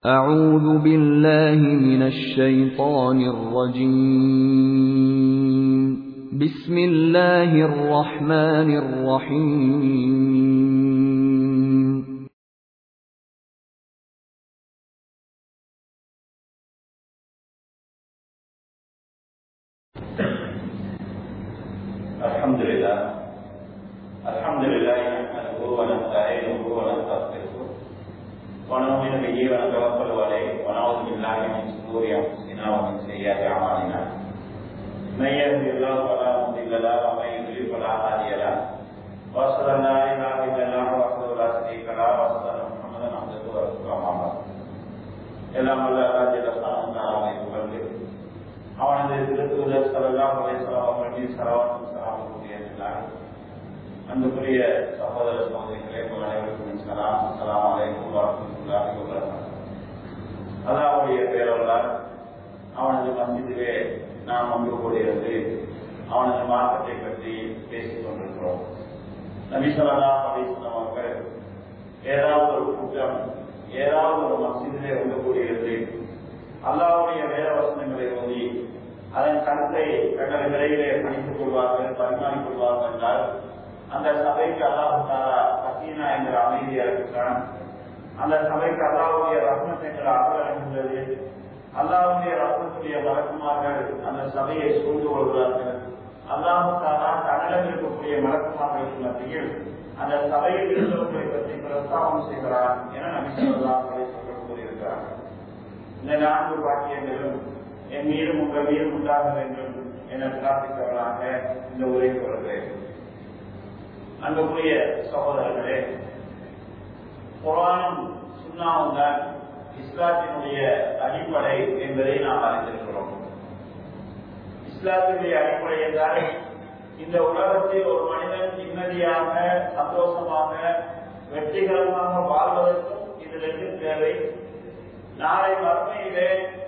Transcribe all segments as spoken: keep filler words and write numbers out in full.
أعوذ بالله من الشيطان الرجيم بسم الله الرحمن الرحيم الحمد لله الحمد لله نحمده ونستعينه ونستغفره ونؤمن به ونتوكل عليه ونعوذ بالله من شرور انفسنا ومن سيئات اعمالنا من يهده الله فلا مضل له ومن يضلل فلا هادي له واشهد ان لا اله الا الله وحده لا شريك له واشهد ان محمدا عبده ورسوله اما بعد எல்லாம் வல்ல அல்லாஹ் ஜல்லல்லாஹு அலைஹி வஸல்லம் அவனது திருத்தூதர் ஸல்லல்லாஹு அலைஹி வஸல்லம் அவர்களின் ஸலவாத்தும் ஸலாமும் கூறியதனால் அன்புக்குரிய சகோதர சகோதரிகளே உங்கள் அனைவருக்கும் சலாம் அஸ்ஸலாமு அலைக்கும் வரஹ்மத்துல்லாஹி வபரகாத்துஹு. அல்லாஹ்வுடைய பேரருளால் அவனது மஸ்ஜிதிலே நாம் ஒன்று கூடியிருந்து அவனது மார்க்கத்தை பற்றி பேசிக் கொண்டிருக்கிறோம். நபி ஸல்லல்லாஹு அலைஹி வஸல்லம் அவர்கள் ஏதாவது ஒரு கூட்டம் ஏதாவது ஒரு மஸ்ஜிதிலே ஒன்று கூடியிருந்து அல்லாஹ்வுடைய வேத வசனங்களை ஓதி அதன் கருத்தை தங்கள் விரைவிலே படித்துக் கொள்வார்கள், பரிமாறிக் கொள்வார்கள் என்றால் அந்த சபைக்கு அல்லாஹ் தஆலா சக்கீனா என்ற அமைதியை அளிக்கிறான். அந்த சபைக்கு அல்லாஹ்வுடைய ரஹ்மத் என்ற அருள் அளிக்கின்றது. அல்லாஹ்வுடைய ரஹ்மத்துடைய மலக்குமார்கள் அந்த சபையை சூழ்ந்து கொள்கிறார்கள். அல்லாஹ் தஆலா தன்னிடம் இருக்கக்கூடிய மலக்குமார்களுக்கு மத்தியில் அந்த சபையில் இருந்தவர்களை பற்றி பிரஸ்தாபம் செய்கிறார் என நபி ஸல்லல்லாஹு அலைஹி வஸல்லம் கூறியிருக்கிறார்கள். இந்த நான்கு பாக்கியங்களும் என் மீதும் உங்கள் மீதும் உண்டாக வேண்டும் என பிரார்த்தித்தவர்களாக இந்த உரை சொல்கிறேன். அன்புக்குரிய சகோதரர்களே, குர்ஆனும் சுன்னாவும் தான் இஸ்லாத்தினுடைய அடிப்படை என்பதை நாம் அறிந்திருக்கிறோம். இஸ்லாத்தினுடைய அடிப்படை என்றால் இந்த உலகத்தில் ஒரு மனிதன் நிம்மதியாக சந்தோஷமாக வெற்றிகரமாக வாழ்வதற்கும் இதிலிருந்து தேவை, நாளை மறுமையிலே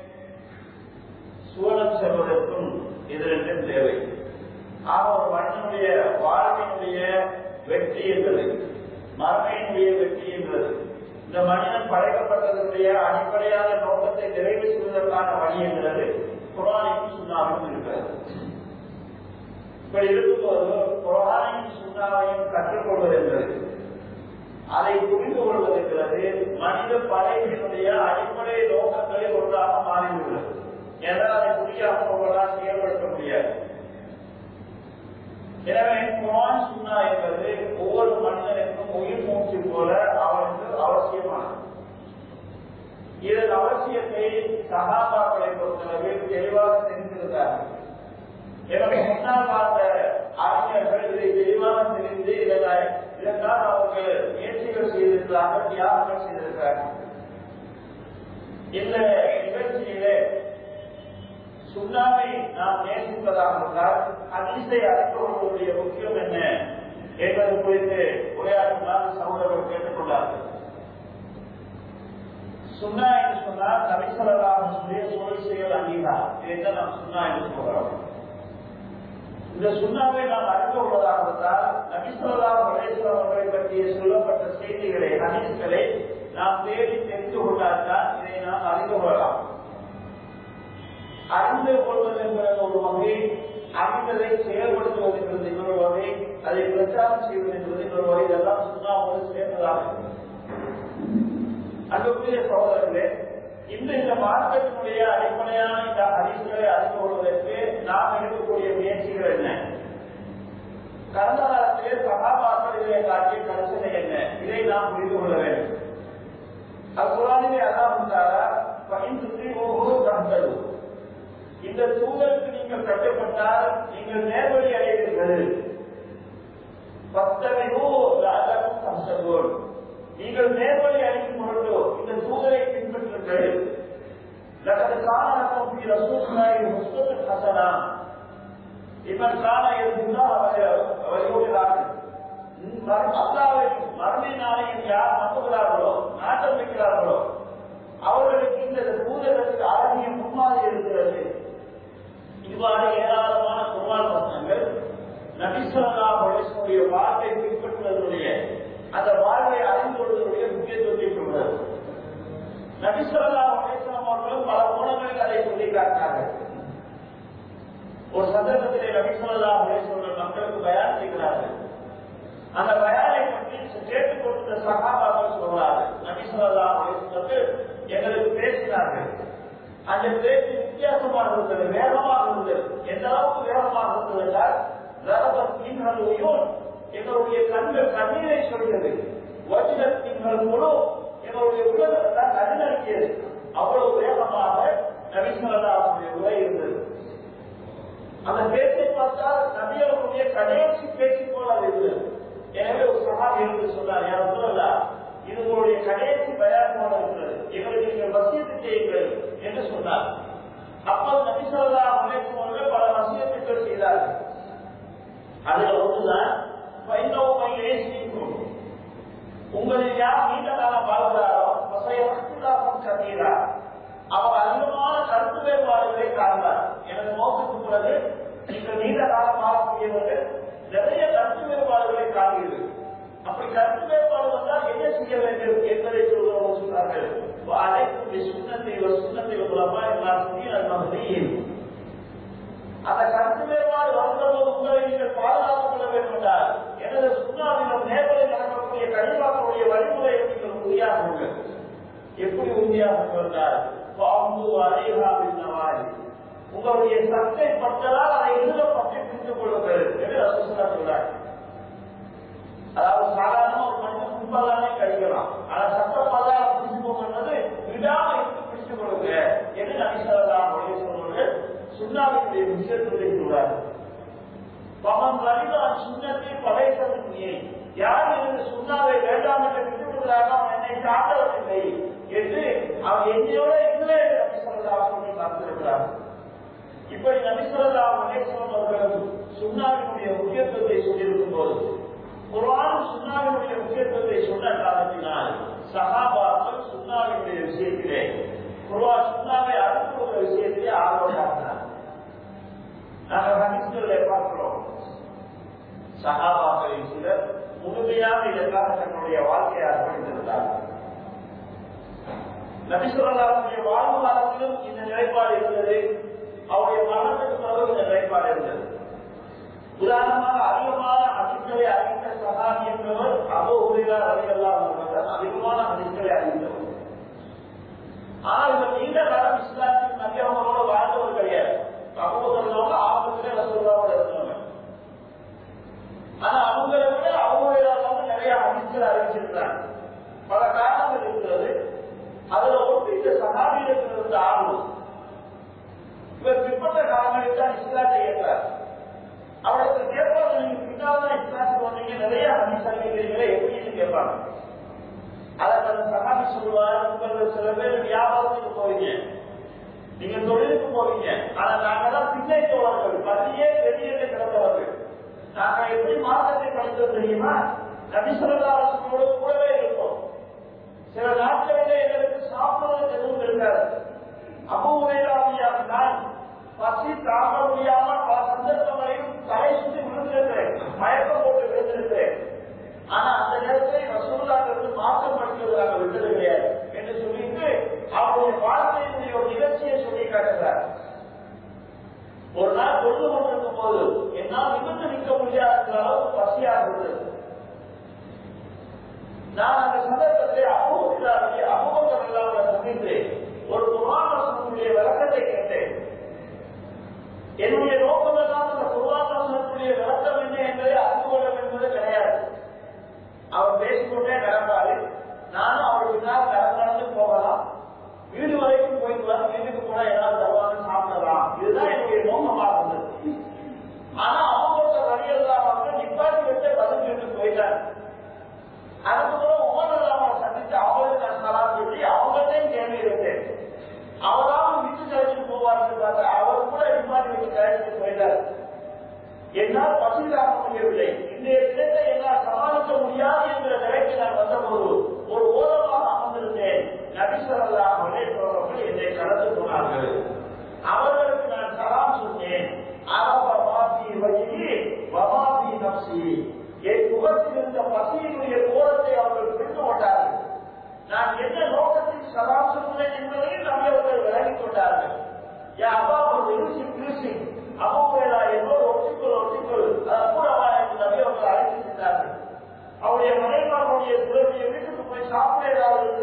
சுவனம் செல்வதற்கும் இதிலிருந்து தேவை. ஆக ஒரு மனிதனுடைய வாழ்வினுடைய வெற்றி என்பது மறுமையினுடைய வெற்றி என்பது இந்த மனிதன் படைக்கப்பட்டதனுடைய அடிப்படையான நோக்கத்தை நிறைவு செய்வதற்கான வழி என்கிறது குர்ஆனிலும் சுன்னாவிலும் இருக்கிறது. இப்படி இருக்கும்போது குர்ஆனையும் சுன்னாவையும் கற்றுக்கொள்வது என்பது, அதை புரிந்து கொள்வது என்பது மனித படைப்பினுடைய அடிப்படை நோக்கங்களில் ஒன்றாக மாறிவிடுகிறது. ஏனால் அதை புரியாமல் ஒவ்வொருவரால் செயல்படுத்த முடியாது. எனவே குர்ஆன் சுன்னா என்பது ஒவ்வொரு மனிதனுக்கும் உயிர் மூச்சு போல அவருக்கு அவசியமானது. இதன் அவசியத்தை சஹாபாக்களை பொறுத்தளவில் தெளிவாக தெரிந்திருந்தார்கள். எனவே முன்னால் வாழ்ந்த அறிஞர்கள் இதை தெளிவாக தெரிந்து இதனால் இதற்காக அவர்கள் முயற்சிகள் செய்திருக்கிறார்கள், தியாகங்கள் செய்திருக்கிறார்கள். இந்த நிகழ்ச்சியிலே சுன்னாவை நாம் நேசிப்பதாக இருந்தால் ஹதீஸை அறிந்து கொள்வதற்குரிய முக்கியம் என்ன என்பது குறித்து உரையாற்றுமாறு சகோதரர்கள் கேட்டுக்கொண்டார்கள். சுன்னா என்று சொன்னால் நபி ஸல்லல்லாஹு அலைஹி வஸல்லம் சொல் செயல் அங்கீகாரம், இதைத்தான் நாம் சுன்னா என்று சொல்கிறோம். இந்த சுன்னாவை நாம் அறிந்து கொள்வதாக இருந்தால் நபி ஸல்லல்லாஹு அலைஹி வஸல்லம் அவர்களை பற்றிய சொல்லப்பட்ட செய்திகளை ஹதீஸ்களை நாம் தேடி தெரிந்து கொண்டால்தான் இதை நாம் அறிந்து கொள்ளலாம். அறிந்து கொள்வது என்கிற ஒரு வகை, அறிந்ததை செயல்படுத்துவது என்பது இன்னொரு வகை, அதை பிரச்சாரம் செய்வது என்பது இன்னொரு வகை. இதெல்லாம் சுன்னாவோடு சேர்ந்ததாக. அன்புக்குரிய சகோதரர்களே, இந்த இந்த மார்க்கத்தினுடைய அடிப்படையான இந்த ஹதீஸ்களை அறிந்து கொள்வதற்கு நாம் எடுக்கக்கூடிய முயற்சிகள் என்ன? கடந்த காலத்திலே சஹாபாக்கள் இதை காட்டிய கருத்து என்ன? இதை நாம் புரிந்து கொள்ள வேண்டும். அக்குர்ஆனிலே அல்லாஹ் தஆலா ஃபஇன் துஸீபூஹு தஹ்தது, இந்த தூதருக்கு நீங்கள் கட்டப்பட்டால் நீங்கள் நேர்வழி அடைவீர்கள். ஃபத்தபிஊஹு லஅல்லகும் தஹ்ததூன், நீங்கள் நேர்வழி அடையும் பொருட்டு இந்த தூதரை பின்பற்றுங்கள். லகத் கான லக்கும் ஃபீ ரசூலில்லாஹி உஸ்வத்துன் ஹஸனா லிமன் கான யர்ஜூல்லாஹ வல் யௌமில் ஆகிர். அல்லாஹ்வையும் மறுமை நாளையும் யார் நம்புகிறார்களோ, நாட்டம் வைக்கிறார்களோ அவர்களுக்கு இந்த தூதருக்கு அழகிய முன்மாதிரி இருக்கிறது. இவ்வாறு ஏராளமான குர்ஆன் வசனங்கள் நபி ஸல்லல்லாஹு அலைஹி வஸல்லம் வாழ்க்கை பின்பற்றுவதனுடைய அந்த வாழ்வை அறிந்து கொள்வதனுடைய முக்கியத்துவத்தை சொல்கிறது. நபி ஸல்லல்லாஹு அலைஹி வஸல்லம் அவர்கள் பல கோணங்களில் அதை சொல்லி காட்டினார்கள். ஒரு சந்தர்ப்பத்திலே நபி ஸல்லல்லாஹு அலைஹி வஸல்லம் மக்களுக்கு பயான் செய்கிறார்கள். அந்த பயானை பற்றி கேட்டுக் கொண்டிருந்த சஹாபாக்கள் சொல்றார்கள், நபி ஸல்லல்லாஹு அலைஹி வஸல்லம் எங்களுக்கு பேசினார்கள். அந்த பேச்சு வித்தியாசமாக இருந்தது, வேகமாக இருந்தது. எந்த அளவுக்கு வேகமாக இருந்தது என்றால் எங்களுடைய கண்கள் கண்ணீரை சொல்கிறது, வஜ்ரத்தின் முழு எங்களுடைய உள்ளதெல்லாம் கண்ணடிக்கிறது. அவ்வளவு வேகமாக நபி ஸல்லல்லாஹு அலைஹி வஸல்லம் உரை இருந்தது. அந்த பேச்சை பார்த்தால் நபி அவர்களுடைய கடைசி பேச்சு போல இருந்தது. எனவே ஒரு சஹாபி இருந்து சொன்னார், யார் சொல்லலாம், இது உங்களுடைய கடைசி பயான் போல இருக்கிறது, எங்களுக்கு நீங்கள் வசியத்து செய்யுங்கள் என்று சொன்னார். அப்போது நபி ஸல்லல்லாஹு அலைஹி வஸல்லம் பல வசியத்துக்கள் செய்தார்கள். அதுல ஒன்றுதான் உங்களில் யார் நீண்ட காலம் வாழ்கிறாரோ அவர் அதிகமான கருத்து வேறுபாடுகளை காண்பார். எனது நோக்கத்துக்கு பிறகு நீங்கள் நீண்ட காலம் வாழக்கூடியவர்கள் நிறைய கருத்து வேறுபாடுகளை காண்கிறீர்கள். அப்படி கருத்து வேறுபாடு வந்தால் என்ன செய்ய வேண்டும் என்பதை சொல்கிறவர்கள் சொன்னார்கள், அனைத்து சுண்ணத்தை சுண்ணத்தை மூலமா எல்லாத்தையும் அந்த கருத்து வேறுபாடு வந்த போது உங்களை நீங்கள் பாதுகாத்துக் கொள்ள வேண்டும் என்றால் எனது சுண்ணாவிலும் நேர்வழி நடக்கக்கூடிய கழிவாக்களுடைய வழிமுறையை நீங்கள் உறுதியாக கொள்ளுங்கள். எப்படி உறுதியாக கொண்டால் உங்களுடைய சத்தை பட்டதால் அதை எதிர பற்றி பிரிந்து கொள்ளுங்கள் என்று ரசூலுல்லாஹ் சொல்றார். அதாவது சாதாரண ஒரு மனிதன் கும்பலானே கழிக்கலாம், ஆனால் சட்டப்பதாக பிடிச்சுக்கோங்க என்பது விடாம இருந்து பிடித்துக் கொள்ளுங்க என்று நபி ஸல்லல்லாஹு அலைஹி வஸல்லம் சுண்ணாவினுடைய விஷயத்தை சொல்றார். பவன் வலிதான் சுண்ணத்தை படைத்தது யார் எனது சுண்ணாவை வேண்டாம் என்று விட்டுவிடுவதாக அவன் என்னை சார்ந்தவரில்லை என்று அவன் என்னையோட இல்லை நபி ஸல்லல்லாஹு அலைஹி வஸல்லம் பார்த்திருக்கிறார். இப்படி நபி ஸல்லல்லாஹு அலைஹி வஸல்லம் அவர்கள் சுண்ணாவினுடைய முக்கியத்துவத்தை சொல்லியிருக்கும் போது குர்ஆன் சுண்ணாவினுடைய முக்கியத்துவத்தை சொன்ன காரணத்தினால் சஹாபாக்கள் சுண்ணாவினுடைய விஷயத்திலே குர்ஆன் சுண்ணாவை அடுத்த விஷயத்திலே ஆர்வமானார். நாங்கள் ஹதீஸ்களை பார்க்கிறோம், சஹாபாக்களில் சிலர் முழுமையாக இதற்காக தன்னுடைய வாழ்க்கையை அர்ப்பணித்திருந்தார்கள். நபி ஸல்லல்லாஹு அலைஹி வஸல்லம் வாழ்வு காலத்திலும் இந்த நிலைப்பாடு இருந்தது, அவருடைய மரணத்துக்கு பிறகு இந்த நிலைப்பாடு இருந்தது. உதாரணமாக அதிகமான ஹதீஸ்களை அறிந்த சஹாபி என்பவர் அபூ ஹுரைரா ரலியல்லாஹு அன்ஹு, அதிகமான ஹதீஸ்களை அறிந்தவர். ஆனால் இந்த நீண்ட காலம் இஸ்லாத்தின் நபி அவர்களோடு வாழ்ந்தவர் கிடையாது. அபூபக்கர் ஆபத்திலே ரசூலுல்லாஹோடு இருந்தவங்க. ஆனா அவங்களை விட அபூ ஹுரைரா நிறைய ஹதீஸ்களை அறிவிச்சிருக்கிறாங்க. பல காரணங்கள் இருக்கிறது. அதுல ஒன்று இந்த சஹாபியிடத்தில் இருந்த ஆர்வம். இவர் பிற்பட்ட காலங்களில் தான் இஸ்லாத்தை ஏற்றார். அவருக்கு கேட்பாங்க, நீங்க பின்னால் தான் இஸ்லாத்துக்கு வந்தீங்க, நிறைய ஹதீஸ் அறிவிக்கிறீங்களே எப்படின்னு கேட்பாங்க. அதற்கு அந்த சஹாபி சொல்லுவார், உங்கள் சில பேர் வியாபாரத்துக்கு போவீங்க, நீங்க தொழிலுக்கு போவீங்க, ஆனா நாங்க தான் பிள்ளை தோழர்கள், பள்ளியே வெளியே கிடந்தவர்கள். நாங்க எப்படி மார்க்கத்தை படித்தது தெரியுமா, நபி ஸல்லல்லாஹு அலைஹி வஸல்லம் கூடவே இருப்போம். சில நாட்களிலே எங்களுக்கு சாப்பிடுவதற்கு எதுவும் இருக்காது. அபூ ஹுரைராவியாக நான் பசி தாங்க முடியாமல் பல சந்தர்ப்பங்களையும் தலை சுற்றி விழுந்திருக்கிறேன், மயக்கம் போட்டு விழுந்திருக்கிறேன். ஆனா அந்த நேரத்தில் ரசூலுல்லாஹ்விற்கு மாற்றம் படிக்கிறதாக விட்டது கிடையாது என்று சொல்லிட்டு அவருடைய வாழ்க்கையினுடைய ஒரு நிகழ்ச்சியை சொல்லி காட்டுகிறார். ஒரு நாள் பொழுது கொண்டிருக்கும் போது என்னால் நிமிர்ந்து நிற்க முடியாத அளவுக்கு பசியாக இருந்தது. நான் அந்த சந்தர்ப்பத்திலே அபூ ஹுரைராவை அபூபக்கர் ரலியல்லாஹு அன்ஹு சந்தித்து ஒரு குர்ஆன் வசனத்துடைய விளக்கத்தை கேட்டேன். என்னுடைய நோக்கம் எல்லாம் அந்த குர்ஆன் வசனத்துடைய விளக்கம் என்ன என்பதை அறிந்து கொள்ள என்பது கிடையாது. அவர் பேசிக்கொண்டே நடந்தாரு, நானும் அவர் பின்னால் நடந்து போகலாம், வீடு வரைக்கும் போயிட்டு வர, வீட்டுக்கு போனா ஏதாவது தருவாங்க சாப்பிடலாம், இதுதான் என்னுடைய நோக்கமாக இருந்தது. ஆனா அவங்க வழியெல்லாம் நிப்பாட்டி வச்சு பதில் கேட்டு போயிட்டாங்க. அதுக்கப்புறம் உமர்லாம சந்தித்து அவங்களுக்கு நான் சலாம் சொல்லி அவங்கள்டையும் கேள்வி இருந்தேன். அவராலும் வீட்டு கழிச்சு போவார்கள் பார்த்து அவர் கூட நிப்பாட்டி வச்சு கழிச்சு போயிட்டார். என்னால் பசி தாக்க முடியவில்லை, இன்றைய தினத்தை என்னால் சமாளிக்க முடியாது என்ற நிலைக்கு நான் வந்தபோது ஒரு ஓரமாக அமர்ந்திருந்தேன். நபி ஸல்லல்லாஹு அலைஹி வஸல்லம் என்னை கடந்து போனார்கள். அவர்களுக்கு நான் சலாம் சொன்னேன். என் முகத்தில் இருந்த பசியினுடைய கோலத்தை அவர்கள் புரிந்து கொண்டார்கள். நான் என்ன நோக்கத்தில் சலாம் சொன்னேன்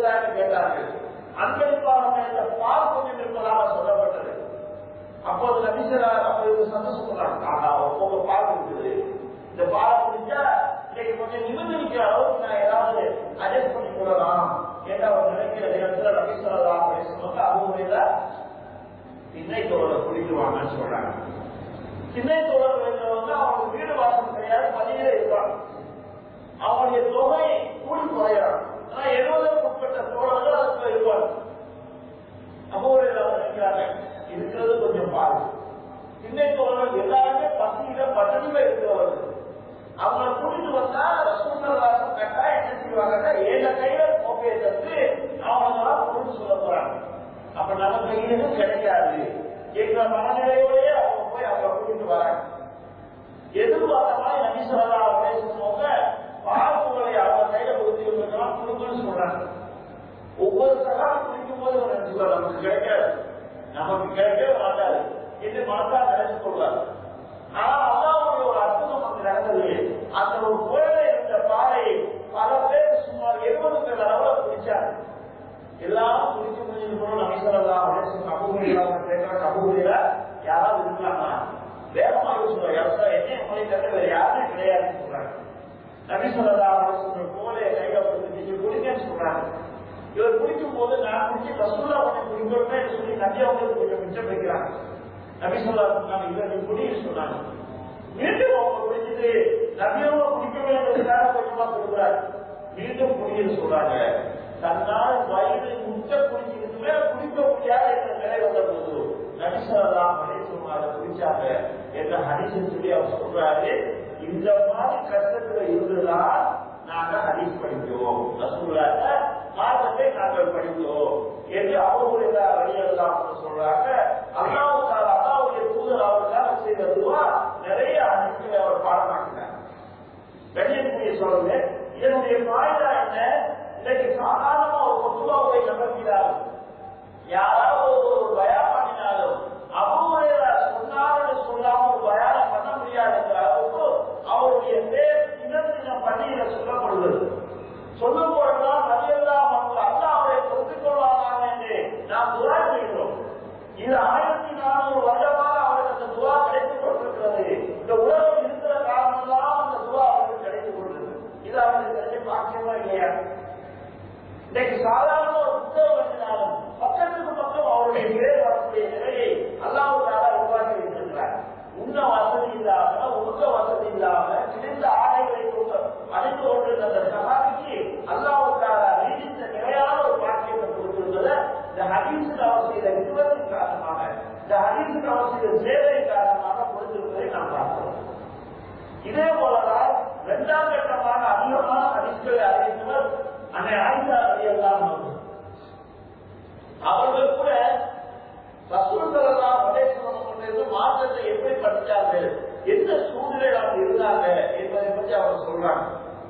இருக்குதான்னு கேட்டார்கள். அன்பளிப்பாக பால் கொஞ்சம் இருப்பதாக சொல்லப்பட்டது. அப்போது நபிசரார் அப்போது சந்தோஷப்படுறாங்க, ஆனா உங்க பால் இருக்குது, இந்த பாலை குடிச்சா இன்னைக்கு கொஞ்சம் நிமிர்ந்து நிற்கிற அளவுக்கு நான் ஏதாவது அட்ஜஸ்ட் பண்ணி கொள்ளலாம் என்று அவர் நினைக்கிற நேரத்தில் நபிசரா பேசும்போது அவங்க திண்ணை தோழரை குடிக்குவாங்கன்னு சொல்றாங்க. திண்ணை தோழர் வந்து அவங்க வீடு வாசல் கிடையாது, பதிலே இருப்பாங்க. அவங்களுடைய தொகை கூடி குறையாது. ஆனா எழுபதுக்கு உட்பட்ட தோழர்கள் அதுக்கு இருப்பாங்க. அப்போ நினைக்கிறாங்க இருக்கிறது கொஞ்சம் பாரு. திண்ணை தோழர்கள் எல்லாருமே பசியில பட்டணியில இருக்கிறவர்கள். அவங்களை கூட்டிட்டு வந்தா ரசூலுல்லாஹி கட்டா என்ன செய்வாங்கன்னா ஏழு கையில கோப்பையை தந்து அவங்களெல்லாம் பொருள் சொல்ல போறாங்க. அப்ப நம்ம கையில கிடைக்காது என்ற மனநிலையோடய அவங்க போய் அவங்களை கூட்டிட்டு வராங்க. எதிர்பார்த்த மாதிரி நபி ஸல்லல்லாஹு அலைஹி வஸல்லம் பார்ப்புகளை அவங்க கையில கொடுத்துருக்கலாம் கொடுக்கணும்னு சொல்றாங்க. ஒவ்வொரு சகாரம் குடிக்கும் போது ஒரு நினைச்சுக்கலாம் நமக்கு கிடைக்காது, நமக்கு கிடைக்கவே மாட்டாது என்று மனத்தால் நினைச்சு கொள்வார். ஆனா அல்லாஹ்வுடைய ஒரு அற்புதம் அங்கு நடந்தது. அந்த ஒரு குழந்தை இருந்த பாறை பல பேர் சுமார் எழுபது பேர் அளவுல குடிச்சாங்க. எல்லாரும் குடிச்சு முடிஞ்சு போன நபி ஸல்லல்லாஹு அலைஹி வஸல்லம் அபூஹுரைரா கேட்கிறாங்க, அபூஹுரைரா யாராவது இருக்காங்களா? வேகமா யோசிச்சு யாரா என்ன மொழி தவிர வேற யாருமே கிடையாதுன்னு சொல்றாங்க. நபி ஸல்லல்லாஹு அலைஹி வஸல்லம் போலே கையில கொடுத்து குடிக்கன்னு சொல்றாங்க. இவர் குடிக்கும் போது நான் குடிச்சு ரசூலா உடனே குடிக்கணும்னு சொல்லி நபி அவங்களுக்கு கொஞ்சம் மிச்சம் வைக்கிறாங்க. நபி ஸல்லல்லாஹு அலைஹி வஸல்லம் இவர் நீ குடின்னு சொன்னாங்க. மீண்டும் அவங்க குடிச்சிட்டு நபியவங்க குடிக்க வேண்டியதுக்காக கொஞ்சமா கொடுக்குறாரு. மீண்டும் குடின்னு சொல்றாங்க. தன்னால் வயது முட்ட குடிச்சிருக்குமே குடிக்க முடியாத என்ற நிலை வந்த போது நபி ஸல்லல்லாஹு அலைஹி வஸல்லம் அதை குடிச்சாங்க என்ற ஹதீஸ் சொல்லி அவர் சொல்றாரு. இந்த மாதிரி கஷ்டத்துல இருந்துதான் நாங்க ஹதீஸ் படிக்கிறோம், ரசூலுல்லாஹ் மார்க்கத்தை நாங்கள் படிக்கிறோம் என்று அபூஹுரைரா ரலியல்லாஹு அன்ஹு சொல்றாங்க. அல்லாஹ் தஆலா அல்லாஹ்வுடைய தூதர் அவர்களாக செய்த துஆ நிறைய ஹதீஸ்களை அவர் பாடமாக்கினார். கண்ணியத்துக்குரிய சொல்லுங்க, இதனுடைய ஃபாயிதா என்ன? இன்னைக்கு சாதாரணமா ஒரு பொதுவாவை நம்புகிறார்கள். யாராவது ஒரு பயான் பண்ணினாலும் அபூஹுரைரா சொன்னாலும் சொல்லாம ஒரு பயானம் பண்ண முடியாது என்ற அளவுக்கு அவருடைய பேர் தினம் பள்ளியில சொல்லப்படுகிறது. சொல்லும் போதுதான் ரலியல்லாஹு அன்ஹு அல்லாஹ் அவரை பொறுத்துக் கொள்வாராக என்று நாம் துஆ செய்கிறோம். இது ஆயிரத்தி நானூறு வருடமாக அவருக்கு அந்த துஆ கிடைத்துக் கொண்டிருக்கிறது. இந்த உலகம் இருக்கிற காரணம்தான் அந்த துஆ அவருக்கு கிடைத்துக் கொண்டிருக்கிறது. இது அவருக்கு கிடைச்ச பாக்கியமா இல்லையா? இன்னைக்கு சாதாரண ஒரு புத்தகம் எழுதினாலும் பக்கத்துக்கு பக்கம் அவருடைய பேர் வரக்கூடிய நிலையை அல்லாஹ் தஆலா உருவாக்கி வைத்திருக்கிறார். உண்ண வசதி இல்லாம உடுக்க வசதி இல்லாம கிழிந்த ஆடைகளை அணிந்து கொண்டிருந்த அந்த சகாபிக்கு அல்லாஹ் தஆலா நீடித்த நிலையான ஒரு பாக்கியத்தை கொடுத்திருந்ததை இந்த ஹதீஸில் அவர் செய்த விருப்பத்தின் காரணமாக, இந்த ஹதீஸில் அவர் செய்த சேவை காரணமாக கொடுத்திருப்பதை நாம் பார்க்கிறோம். இதே போலதான் இரண்டாம் கட்டமாக அதிகமான ஹதீஸ்களை அறிவித்தவர் அன்னை ஆயிஷா ரலியல்லாஹு அன்ஹா. அவர்கள் கூட ரசூல் ஸல்லல்லாஹு அலைஹி வஸல்லம் மார்க்கத்தை எப்படி படித்தார்கள், எந்த சூழ்நிலையில் அவங்க இருந்தாங்க என்பதை பற்றி அவர் சொல்றாங்க.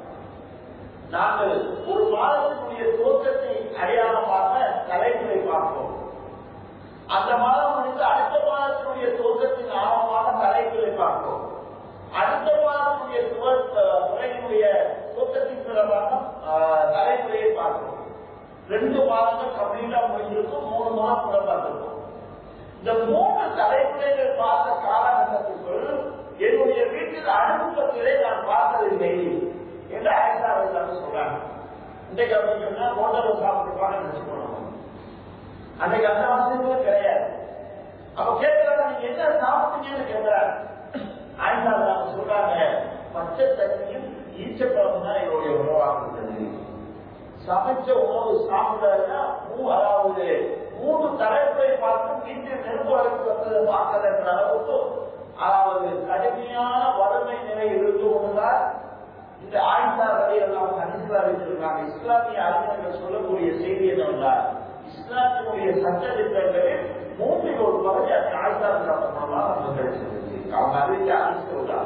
நாங்கள் ஒரு மாதத்தினுடைய துவக்கத்தை அடையாளமாக தலைமுறை பார்ப்போம். அந்த மாதம் முடிந்து அடுத்த மாதத்தினுடைய துவக்கத்தின் ஆழமாக தலைமுறை பார்ப்போம். அடுத்த மாதத்தினுடைய துறையினுடைய துவக்கத்தின் பிறகாக தலைமுறையை பார்ப்போம். ரெண்டு மாதங்கள் கம்ப்ளீட்டா முடிஞ்சிருக்கும், மூணு மாதம் கூட பார்த்திருக்கும். இந்த மூன்று தலைமுறைகள் பார்த்த காலகட்டத்திற்குள் என்னுடைய வீட்டில் அனுபவத்திலே நான் பார்த்ததில்லை என்று ஆயிஷா ரலியல்லாஹு சொல்றாங்க. இன்றைக்கு அப்படி சொன்னா ஹோட்டல் சாப்பிட்டுப்பாங்க நினைச்சுக்கணும். அன்றைக்கு அந்த வசதிகளும் கிடையாது. அப்ப கேட்கிறாங்க, நீங்க என்ன சாப்பிட்டீங்கன்னு கேட்கிறாங்க. ஆயிஷா ரலியல்லாஹு சொல்றாங்க, பச்சை தண்ணியும் ஈச்சப்பழம் தான் என்னுடைய உணவாக இருந்தது. சமைச்ச உணவு சாப்பிடுறதுன்னா அதாவது மூன்று தலைமுறை பார்த்து வீட்டில் நெருப்பு வரைக்கும் வந்ததை பார்க்கல என்ற அளவுக்கு அதாவது கடுமையான வறுமை நிலை இருந்து கொண்டுதான் இந்த ஆயிஷா ரலியல்லாஹு அன்ஹா அறிவித்திருக்காங்க. இஸ்லாமிய அறிஞர்கள் சொல்லக்கூடிய செய்தி என்னவென்றால், இஸ்லாத்தினுடைய சட்ட திட்டங்களில் மூன்றில் ஒரு பகுதி அந்த ஆயிஷா ரலியல்லாஹு அன்ஹா கிடைச்சிருக்கு. அவங்க அறிவித்த அறிவித்துள்ளார்.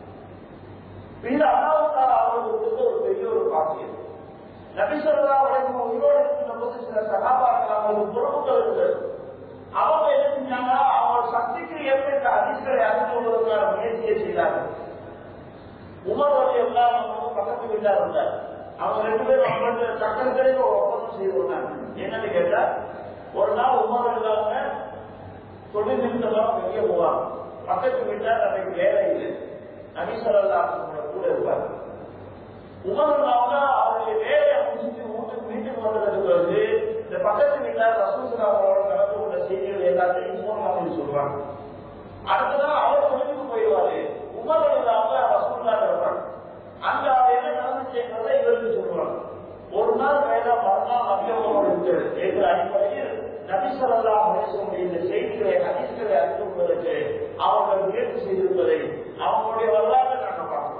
இது அல்லாஹ் தஆலா அவர்களுக்கு ஒரு பெரிய ஒரு பாக்கியம். நபி ஸல்லல்லாஹு அலைஹி வஸல்லம் உயிரோடு இருந்த போது சில சஹாபாக்கள் அவங்களுக்கு பொறுப்புகள் இருந்தது. அவங்க என்ன செஞ்சாங்க, அவங்க சக்திக்கு ஏற்ப இந்த ஹதீஸ்களை அறிந்து கொள்வதற்கான முயற்சியை செய்தார்கள். உமர் ரலியல்லாஹு அன்ஹு பக்கத்து வீட்டார் இருந்தார். அவங்க ரெண்டு பேரும் அவங்களுக்கு சக்கரத்திலே ஒரு ஒப்பந்தம் செய்வோம். என்னன்னு கேட்டா, ஒரு நாள் உமர் இல்லாம தொழில் நிமித்தமாக வெளியே போவாங்க. பக்கத்து வீட்டா நமக்கு வேலை இல்லை, நபி ஸல்லல்லாஹு அலைஹி வஸல்லம் கூட இருப்பார். உமர் இல்லாம அவருடைய வேலையை முடிச்சுட்டு வீட்டுக்கு வீட்டுக்கு வந்ததுக்கு பிறகு இந்த பக்கத்து வீட்டார் ரசூல் ஸல்லல்லாஹு அலைஹி வஸல்லம் நடந்து கொண்ட செய்திகள் எல்லாத்தையும் இன்ஃபார்ம் சொல்றாங்க. அடுத்ததான் அவர் தொழிலுக்கு போயிடுவாரு. உமர் இல்லாம ரசூலுல்லாஹ் இருப்பாங்க. அங்க என்ன நடந்துச்சுங்கிறத இவருக்கு சொல்லுவாங்க. ஒரு நாள் வேலை மறுநாள் நபியோடு என்ற அடிப்படையில் நபி ஸல்லல்லாஹு அலைஹி வஸல்லம் இந்த செய்திகளை ஹதீஸ்களை அறிந்து கொள்வதற்கு அவர்கள் முயற்சி செய்திருப்பதை அவங்களுடைய வரலாற்றை நாங்கள் பார்க்கிறோம்.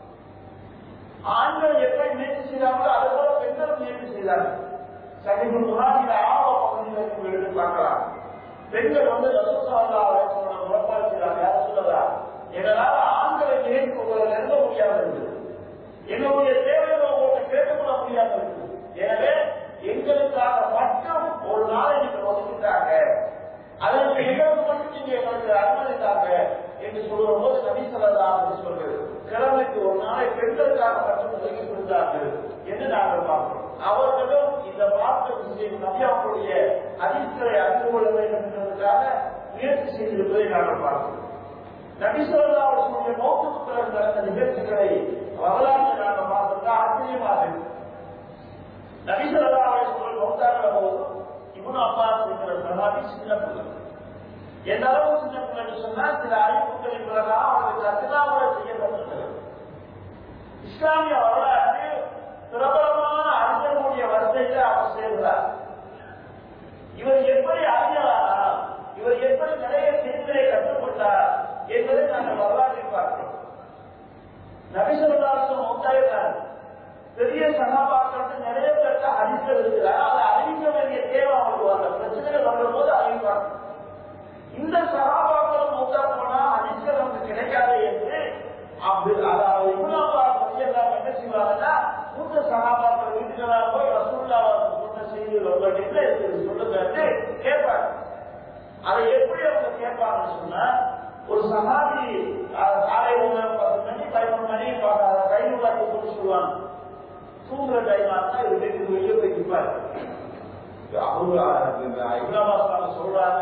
ஆண்கள் எப்படி முயற்சி செய்தாங்களோ அதுபோல பெண்கள் முயற்சி செய்தார்கள். சஹீஹுல் புகாரில ஆரம்ப பகுதியில் எடுத்து பார்க்கலாம். பெண்கள் வந்து ரசூல் ஸல்லல்லாஹு அலைஹி வஸல்லம் முறைப்பாடு செய்தாங்க. யார் சொல்லலாம், எங்களால் ஆண்களை நினைத்து உங்களை நெருங்க முடியாமல் இருந்தது, எங்களுடைய தேவைகளை உங்களுக்கு கேட்டுக்கொள்ள முடியாமல் இருக்கு. எனவே எங்களுக்காக மட்டும் ஒரு நாளை நீங்க ஒதுக்கிட்டாங்க, அதற்கு எங்களுக்கு மட்டும் நீங்க எங்களுக்கு அனுமதித்தாங்க என்று சொல்லுற போது நபி ஸல்லல்லாஹு அலைஹி வஸல்லம் கிழமைக்கு ஒரு நாளை பெண்களுக்காக மட்டும் ஒதுக்கி கொடுத்தார்கள் என்று நாங்கள் பார்க்கிறோம். அவர்களும் இந்த மாற்ற விஷயம் நபி அவர்களுடைய ஹதீஸ்களை அறிந்து கொள்ள வேண்டும் என்பதற்காக முயற்சி செய்திருப்பதை நாங்கள் பார்க்கிறோம். நபி ஸல்லல்லாஹு அலைஹி வஸல்லம் மௌத்துக்கு பிறகு நடந்த நிகழ்ச்சிகளை வரலாற்றை நாங்கள் பார்த்தோம்னா ஆச்சரியமாக இருக்கு. நபி ஸல்லல்லாஹு அலைஹி வஸல்லம் மௌத்தாகிற போது இப்னு அப்பாஸ் என்கிற சஹாபி சின்ன பிள்ளை. எந்த அளவு சின்ன பிள்ளைன்னு சொன்னா, சில அறிவிப்புகளின் பிறகாக அவர்களுக்கு அத்தினாவுரை செய்யப்பட்டிருக்கிறது. இஸ்லாமிய வரலாற்று பிரபலமான அறிஞர்களுடைய வரிசையில் அவர் சேர்ந்தார். இவர் எப்படி அறிஞரானார், இவர் எப்படி நிறைய செய்திகளை கற்றுக்கொண்டார் என்பதை நாங்கள் வரலாற்றில் பார்க்கிறோம். நபி ஸல்லல்லாஹு அலைஹி வஸல்லம் மௌத்தாயினார். பெரிய சகாபாக்கள் நிறைய பேருக்கு ஹதீஸ்கள் இருக்கிறார். அதை அறிவிக்க வேண்டிய தேவை அவங்களுக்கு வரல. பிரச்சனைகள் வரும் போது அறிவிப்பாங்க. இந்த சகாபாக்களும் மௌத்தா போனா ஹதீஸ்கள் நமக்கு கிடைக்காது என்று அதாவது இப்னு அப்பாஸ் ரலியல்லாஹு அன்ஹு என்ன செய்வாங்கன்னா, மூத்த சகாபாக்கள் வீட்டுக்கெல்லாம் போய் ரசூலுல்லாஹ் சொன்ன செய்திகள் உங்களுக்கு இருக்குது சொல்லுங்க கேட்பாங்க. அதை எப்படி அவங்க கேட்பாங்கன்னு சொன்னா, ஒரு சகாபி காலை பத்து மணி பதினொன்று மணி கைநூலா தூக்கி சொல்லுவாங்க. தூங்குற டைம் ஆனா இவர் வீட்டுக்கு வெளியே போய் நிற்பாரு. அவங்க சொல்றாங்க,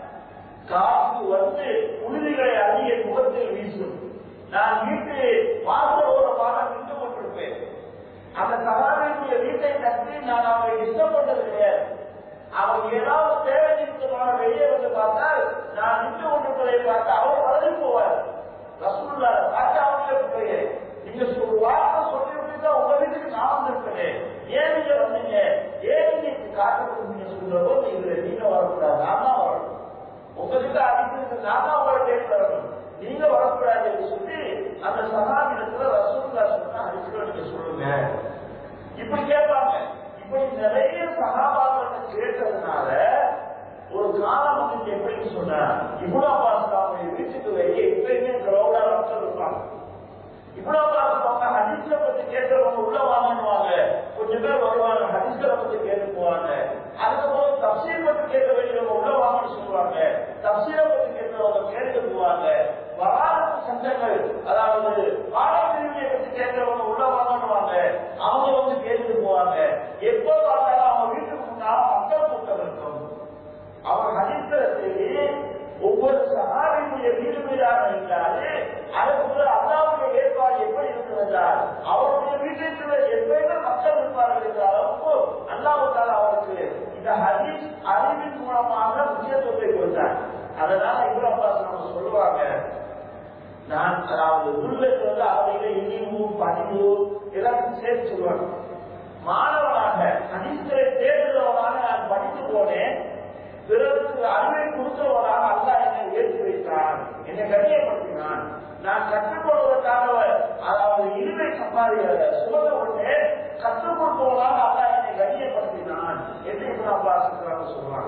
காசு வந்து புழுதிகளை அதிக முகத்தில் வீசும், நான் வீட்டு வாசலோட பாடம் நின்று கொண்டிருப்பேன். அந்த சகாபியுடைய வீட்டை கட்டி நான் அவரை இஷ்டப்பட்டது கிடையாது. அவங்க ஏதாவது தேவை நிமித்தமாக வெளியே வந்து பார்த்தால் நான் நின்று கொண்டிருப்பதை பார்த்து அவர் வளர்ந்து போவார். ரசூலுல்லாஹ் பார்த்து அவங்களே பிள்ளைங்க, நீங்க ஒரு வார்த்தை சொல்லி விட்டுதான் உங்க வீட்டுக்கு நான் வந்திருக்கேன், ஏன் நீங்க வந்தீங்க, ஏன் நீங்க காட்டு கொடுத்தீங்க சொல்ற போது இதுல நீங்க வரக்கூடாது, நான் தான் வரணும். உங்ககிட்ட அடிக்கிறது நான் தான் உங்களை தேடி வரணும், நீங்க வரக்கூடாது என்று சொல்லி அந்த சகாபிடத்துல ரசூலுல்லாஹ் சொன்னா அடிச்சுட்டு நீங்க சொல்லுங்க இப்படி கேட்பாங்க. இப்படி நிறைய சகாபாக்கள் கேட்டதுனால ஒரு காலம் வந்து எப்படின்னு சொன்னா, இப்னு அப்பாஸ் அவருடைய வீட்டுக்கு வெளியே இப்பயுமே கிரௌடா மக்கள் இருப்பாங்க. இப்னு அப்பாஸ் அவங்க ஹதீஸ்ல பத்தி கேட்கறவங்க உள்ள வாங்குவாங்க, கொஞ்சம் பேர் வருவாங்க ஹதீஸ்களை பத்தி கேட்டு போவாங்க. அதுக்கப்புறம் தப்சீர் பத்தி கேட்க வேண்டியவங்க உள்ள வாங்கன்னு சொல்லுவாங்க, தப்சீரை பத்தி கேட்கிறவங்க கேட்டு போவாங்க. வராத சங்கங்கள் அதாவது பாடப்பிரிவினை பத்தி கேட்கிறவங்க உள்ள வாங்கணுவாங்க, அவங்க வந்து கேட்டு போவாங்க. எப்போ பார்த்தாலும் அவங்க வீட்டுக்கு முன்னால மக்கள் கூட்டம் இருக்கும். அவர் ஹதீஸ்ல சரி ஒவ்வொரு சஹாபியுடைய வீடு வீடாக இருந்தாரு. அதுக்கு அல்லாஹ்வுடைய ஏற்பாடு எப்படி இருக்கிறார், அவருடைய வீட்டிற்கு எப்பயுமே மக்கள் இருப்பார்கள் என்ற அளவுக்கு அல்லாஹ் தஆலா அவருக்கு இந்த ஹதீஸ் அறிவின் மூலமாக முக்கியத்துவத்தை கொடுத்தார். அதனால இப்னு அப்பாஸ் நம்ம சொல்லுவாங்க, நான் அதாவது உள்ளது வந்து அவையில இனிவு பதிவு எல்லாத்தையும் சேர்த்து சொல்லுவாங்க. மாணவனாக ஹதீஸ்களை தேடுறவனாக நான் படித்து போனேன், பிறருக்கு அறிவை கொடுத்தவனாக அல்லாஹ் என்னை உயர்த்தி வைத்தான், என்னை கண்ணியப்படுத்தினான். நான் கற்றுக்கொள்வதற்காக அதாவது இனிமை சம்பாதிக்கிற சுமந்த உடனே கற்றுக் கொடுப்பவனாக அல்லாஹ் என்னை கண்ணியப்படுத்தினான் என்று இப்னு அப்பாஸ் சொல்றாங்க.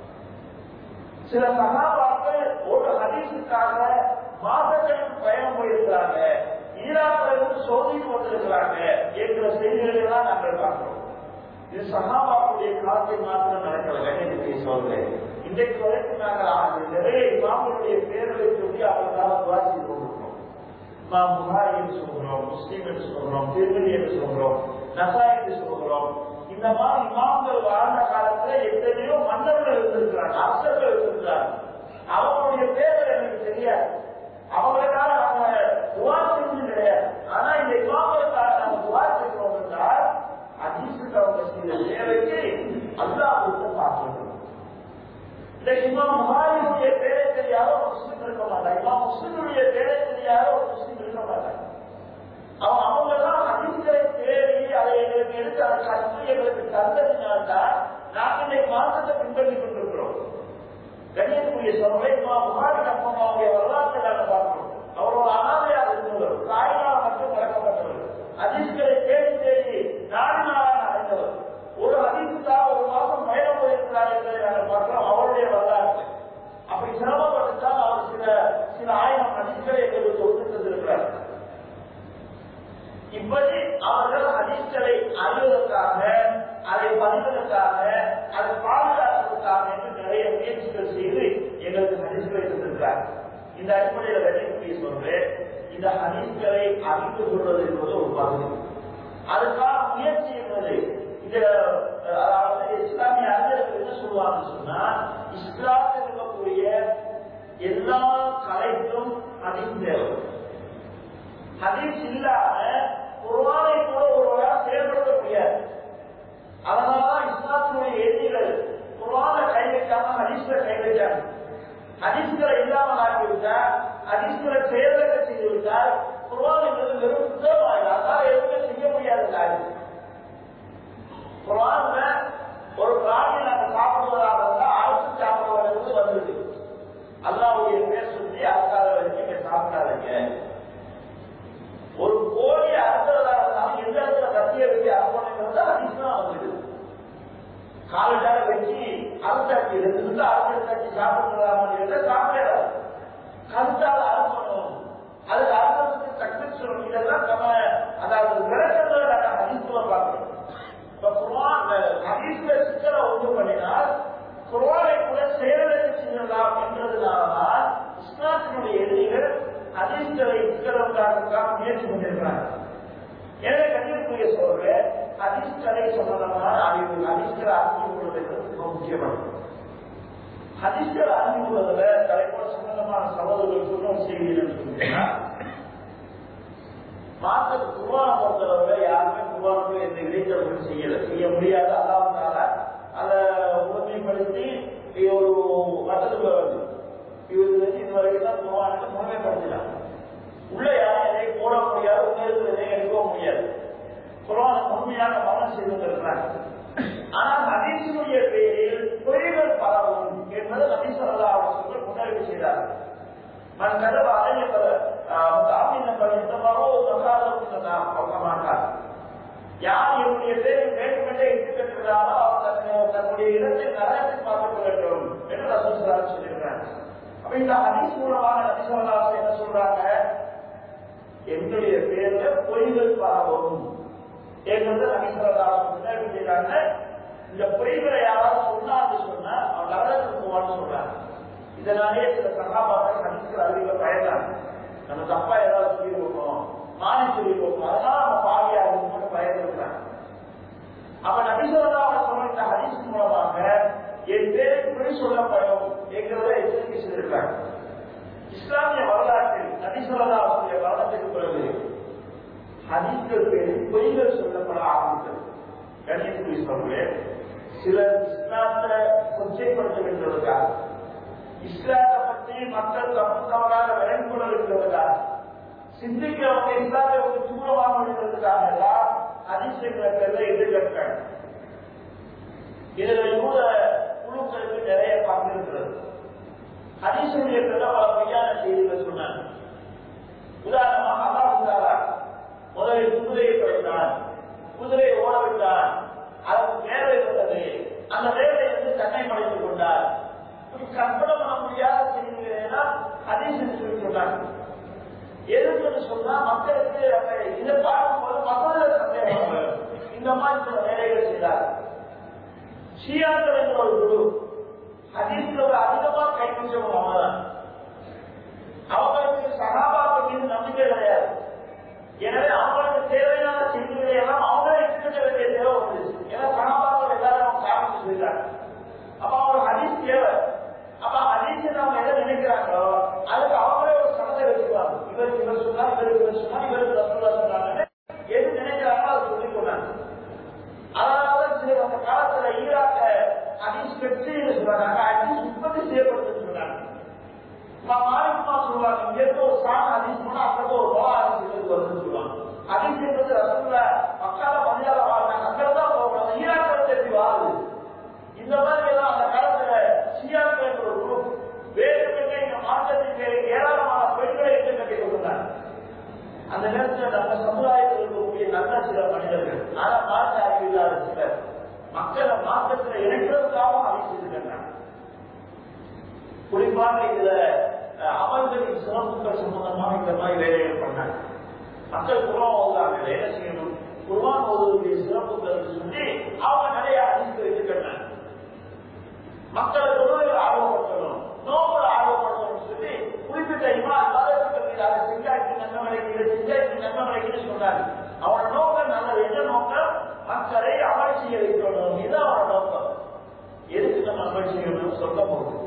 சில சகாபாக்கள் ஒரு ஹதீஸுக்காக மாதங்களுக்கு பயணம் போயிருக்கிறாங்க, ஈராக்ல இருந்து சோதிக்கு வந்திருக்கிறாங்க என்கிற செய்திகளை எல்லாம் நாங்கள் பார்க்கிறோம். இது சகாபாக்களுடைய காலத்தை மாத்திரம் நடக்கல. கண்ணியத்துக்கு சொல்றேன், இன்றைக்கு வரைக்கும் நாங்கள் நிறைய இமாம்களுடைய பேர்களை சொல்லி அவர்களுக்காக துஆ செய்து கொண்டிருக்கிறோம். இமாம் புகாரி என்று சொல்கிறோம், முஸ்லிம் என்று சொல்கிறோம், திர்மிதி என்று சொல்கிறோம், நசாயி என்று சொல்கிறோம். இந்த மாதிரி இமாம்கள் வாழ்ந்த காலத்துல எத்தனையோ மன்னர்கள் இருந்திருக்கிறாங்க, அரசர்கள் இருந்திருக்கிறாங்க. அவங்களுடைய பேர்கள் எனக்கு தெரியாது, அவங்களுக்காக நாங்க துவா செஞ்சு கிடையாது. ஆனா இந்த இமாம்களுக்காக நாங்க துவா செய்யறோம் என்றால் ஹதீஸுக்கு அவங்க செய்த சேவைக்கு அல்லாஹ் கொடுத்து பார்க்கணும். இந்த இமாம் புகாரியுடைய பேரை தெரியாத ஒரு முஸ்லிம் இருக்க மாட்டாங்க, இமாம் முஸ்லிமுடைய பேரை தெரியாத ஒரு முஸ்லிம் இருக்க மாட்டாங்க. அவன் அவங்க எல்லாம் ஹதீஸ்களை தேடி அதை எங்களுக்கு எடுத்து அதை கற்று எங்களுக்கு தந்ததுனால்தான் நாங்கள் இன்னைக்கு மார்க்கத்தை பின்பற்றி கொண்டிருக்கிறோம். கண்ணியத்துக்குரிய சொல்லை இமாம் புகாரி கப்பமாவுடைய வரலாற்றை நாங்கள் பார்க்கிறோம். அவரோட அனாதையாக இருந்தவர், தாயினால் மட்டும் வளர்க்கப்பட்டவர், ஹதீஸ்களை தேடி தேடி நாடு நாளாக அடைந்தவர். ஒரு ஹதீஸுக்காக ஒரு மாதம் பயணம் போயிருக்கிறார் என்பதை நாங்கள் பார்க்கிறோம் அவருடைய வரலாற்று. அப்படி சிரமப்பட்டுத்தான் அவர் சில சில ஆயிரம் ஹதீஸ்களை எங்களுக்கு ஒன்று தந்திருக்கிறார். இப்படி அவர்கள் ஹதீஸ்களை அறிவதற்காக, அதை பதிவதற்காக, அதை பாதுகாப்பதற்காக என்று நிறைய முயற்சிகள் செய்து எங்களுக்கு ஹதீஸ்களை தந்திருக்கிறார். இந்த அடிப்படையில் வெற்றிக்குரிய சொல்றேன், இந்த ஹதீஸ்களை அறிந்து கொள்வது என்பது ஒரு பகுதி. அதுக்கான முயற்சி என்பது இதுல அதாவது இஸ்லாமிய அறிஞர்கள் என்ன சொல்லுவாங்கன்னு சொன்னா, இஸ்லாத்தில் இருக்கக்கூடிய எல்லா கலைக்கும் ஹதீஸ் தேவை. ஹதீஸ் இல்லாம குர்ஆனை கூட ஒருவரால் செயல்படுத்த முடியாது. அதனாலதான் இஸ்லாத்தினுடைய எதிரிகள் குர்ஆனை கை வைக்காம ஹதீஸ்ல கை வைக்காங்க. ஹதீஸ்களை இல்லாமல் ஆகிவிட்டால், ஹதீஸ்களை செயலக செய்து விட்டால் குர்ஆன் என்பது வெறும் புத்தகமாயிடும். அதனால எதுவுமே செய்ய முடியாத காரியம். குர்ஆன்ல ஒரு பிராணி நாங்கள் சாப்பிடுவதாக இருந்தால் அரசு சாப்பிடுவது வந்துருக்கு. அல்லாஹ்வுடைய பேர் சொல்லி அதுக்காக வச்சு நீங்க சாப்பிடாதீங்க. ஒரு கோழி அறுக்கிறதா இருந்தாலும் எந்த இடத்துல கத்திய வச்சு அறுக்கணுங்கிறது அதிசயம் வந்துருக்கு. காலட்டாக வச்சு அறுத்தாச்சு இருந்து அறுத்தாச்சு சாப்பிடுறதா சாப்பிடாது, கருத்தால் அறுக்கணும், அதுக்கு அறுக்கிறதுக்கு சக்தி சொல்லணும். இதெல்லாம் நம்ம அதாவது விளக்கங்களை நாங்கள் ஹதீஸ்ல பார்க்கணும். இப்ப குர்ஆன் ஹதீஸ்ல சிக்கலை ஒன்று பண்ணினால் குர்ஆனை கூட செயலற்று செய்யலாம் என்றதுனால்தான் இஸ்லாத்தினுடைய எதிரிகள் ஹதீஸ்களை சிக்கலுக்காக முயற்சி கொண்டிருக்கிறாங்க. எனவே கண்டிப்பாக சொல்ற ஹதீஸ்களை சம்பந்தமான அறிவு, ஹதீஸ்களை அறிந்து கொள்வது ரொம்ப முக்கியமானது. ஹதீஸ்களை அறிந்து கொள்வதில் தலைப்போல் சம்பந்தமான சகோதரர்கள் சொல்லும் செய்கிறீர்கள். மாற்ற குர்ஆனை பொறுத்தளவுல யாருமே குர்ஆனுக்கு எந்த இடைத்தரவும் செய்யல செய்ய முடியாது. அல்லாஹ்வுத்தால அதை உறுதிப்படுத்தி ஒரு வட்டத்துக்குள்ள வந்து இவருக்கு இது வரைக்கும் தான் குர்ஆனுக்கு முழுமைப்படுத்தினாங்க. உள்ள யாரும் எதையும் போட முடியாது, உண்மையிலிருந்து எதையும் எடுக்க முடியாது. குர்ஆனை முழுமையாக மரணம் செய்து கொண்டிருக்கிறாங்க. ஆனால் ஹதீஸுடைய பேரில் பொய்கள் பரவும் என்பது நபி ஸல்லல்லாஹு அலைஹி வஸல்லம் முன்னறிவு செய்தார். மன் கதப அலைஹி முத்தஅம்மினன் ஃபலியத்தபர்ரு தகாதம் அவகமாட்டார். யார் என்னுடைய பேரில் வேண்டுமென்றே இட்டுக்கட்டுகிறாரோ அவர் தன்னுடைய இடத்தை நரகத்தில் பார்த்துக் கொள்ள வேண்டும் என்று ரசூல் ஸல்லல்லாஹு அலைஹி வஸல்லம் சொல்லியிருக்கிறார். அப்ப இந்த ஹதீஸ் மூலமாக நபி ஸல்லல்லாஹு அலைஹி வஸல்லம் என்ன சொல்றாங்க, என்னுடைய பேர்ல பொய்கள் பரவும் ஏற்கனவே நபி ஸல்லல்லாஹு அலைஹி வஸல்லம் என்ன செய்யறாங்க, இந்த பொய்களை யாராவது சொன்னான்னு சொன்னா அவன் நரகத்துக்கு போவான்னு சொல்றாங்க. இதனாலே சில சகாபாக்கள் ஹதீஸ்கள் அறிவிக்க பயந்தாங்க, நம்ம தப்பா ஏதாவது சொல்லி கொடுப்போம், மாறி சொல்லி கொடுப்போம், அதனால நம்ம பாவியாக மட்டும் பயந்துருக்கிறாங்க. அப்ப நபி ஸல்லல்லாஹு அலைஹி வஸல்லம் இந்த ஹதீஸ் மூலமாக என் பேருக்கு பொய் சொல்லப்படும் என்கிறத எச்சரிக்கை செய்திருக்கிறாங்க. இஸ்லாமிய வரலாற்றில் நபி ஸல்லல்லாஹு அலைஹி வஸல்லம் வரலாற்றுக்கு பிறகு ஹதீஸ்கள் பேரில் பொய்கள் சொல்லப்பட ஆரம்பித்தது. கண்ணியத்துக்குரிய சொல்றே, சிலர் இஸ்லாத்தை கொச்சைப்படுத்த வேண்டியதற்காக, இஸ்லாத்தை பற்றி மக்கள் தப்பு தவறாக விளங்கி கொள்ள வேண்டியதற்காக, சிந்திக்கிறவங்க இஸ்லாத்தை ஒரு தூரமாக வேண்டியதற்காக எல்லாம் ஹதீஸ்களை பேர்ல எதிர்கட்டாங்க. இதுல யூத குழுக்களுக்கு நிறைய பங்கு இருக்கிறது. ஹதீஸுடைய பேர்ல பல பொய்யான செய்திகள் சொன்னாங்க. உதாரணமாக அல்லாஹ் தஆலா முதலில் குதிரையை படைத்தான், குதிரையை ஓட விட்டான், அதற்கு வேலை இருந்தது, அந்த வேலையிலிருந்து தன்னை படைத்துக் கொண்டார். கற்பனை பண்ண முடியாத செய்திகளை எல்லாம் ஹதீஸ் சொல்லி சொன்னாங்க. எதுக்கு சொன்னா மக்களுக்கு இதை பார்க்கும்போது மக்கள் சந்தேகம் வரும். இந்த மாதிரி சில வேலைகள் செய்தார். ஷியாக்கள் என்ற ஒரு குழு ஹதீஸ்ல அதிகமா கைப்பிடிச்சவங்க அவங்கதான். அவங்களுக்கு சஹாபாக்கள் மீது நம்பிக்கை கிடையாது. எனவே அவங்களுக்கு தேவையான செய்திகளை எல்லாம் அவங்களே எடுத்துக்க வேண்டிய தேவை வந்துச்சு. ஏன்னா மாலிகமா சொல்லுவாங்க, இங்க இருக்க ஒரு சாண ஹதீஸ் போனா அங்க ஒரு பலா ஹதீஸ் வருதுன்னு சொல்லுவாங்க. ஹதீஸ் என்பது ரசூலுல்லாஹ் மக்கால மதினால வாழ்ந்தாங்க, அங்கதான் போவாங்க, ஈராக்ல தேடி வாழுது. இந்த மாதிரி எல்லாம் அந்த காலத்துல ஷியாக்கள் என்ற ஒரு குரூப் வேறு பெண்ணை இந்த மாற்றத்திற்கு ஏராளமான பெண்களை எட்டு கட்டி கொண்டாங்க. அந்த நேரத்தில் நம்ம சமுதாயத்தில் இருக்கக்கூடிய நல்ல சில மனிதர்கள், ஆனா மாற்ற அறிவு இல்லாத சிலர் மக்களை மாற்றத்தில் இணைக்கிறதுக்காகவும் அறிவிச்சிருக்கிறாங்க. குறிப்பாக இதுல அமல்களின் சிறப்புகள் சம்பந்தமாக இந்த மாதிரி வேலைகள் பண்ணாங்க. மக்கள் குர்ஆன் ஓதுறாங்க, என்ன செய்யணும், குர்ஆன் ஓதுவதற்கு சிறப்புகள் சொல்லி அவங்க நிறைய அறிவித்து வச்சிருக்கிறாங்க. மக்களை தொழில் ஆர்வப்படுத்தணும், நோம்புல ஆர்வப்படுத்தணும் சொல்லி குறிப்பிட்ட இமாம் மதத்துக்கு மீது அதை செஞ்சாக்கி நன்மை கிடைக்குது, செஞ்சாக்கி நன்மை கிடைக்குதுன்னு சொன்னாங்க. அவனோட நோக்கம் நல்லது. என்ன நோக்கம்? மக்களை அமல் செய்ய வைக்கணும். இதுதான் அவனோட நோக்கம். எதுக்கு நம்ம அமல் செய்யணும் சொல்ல போகுது.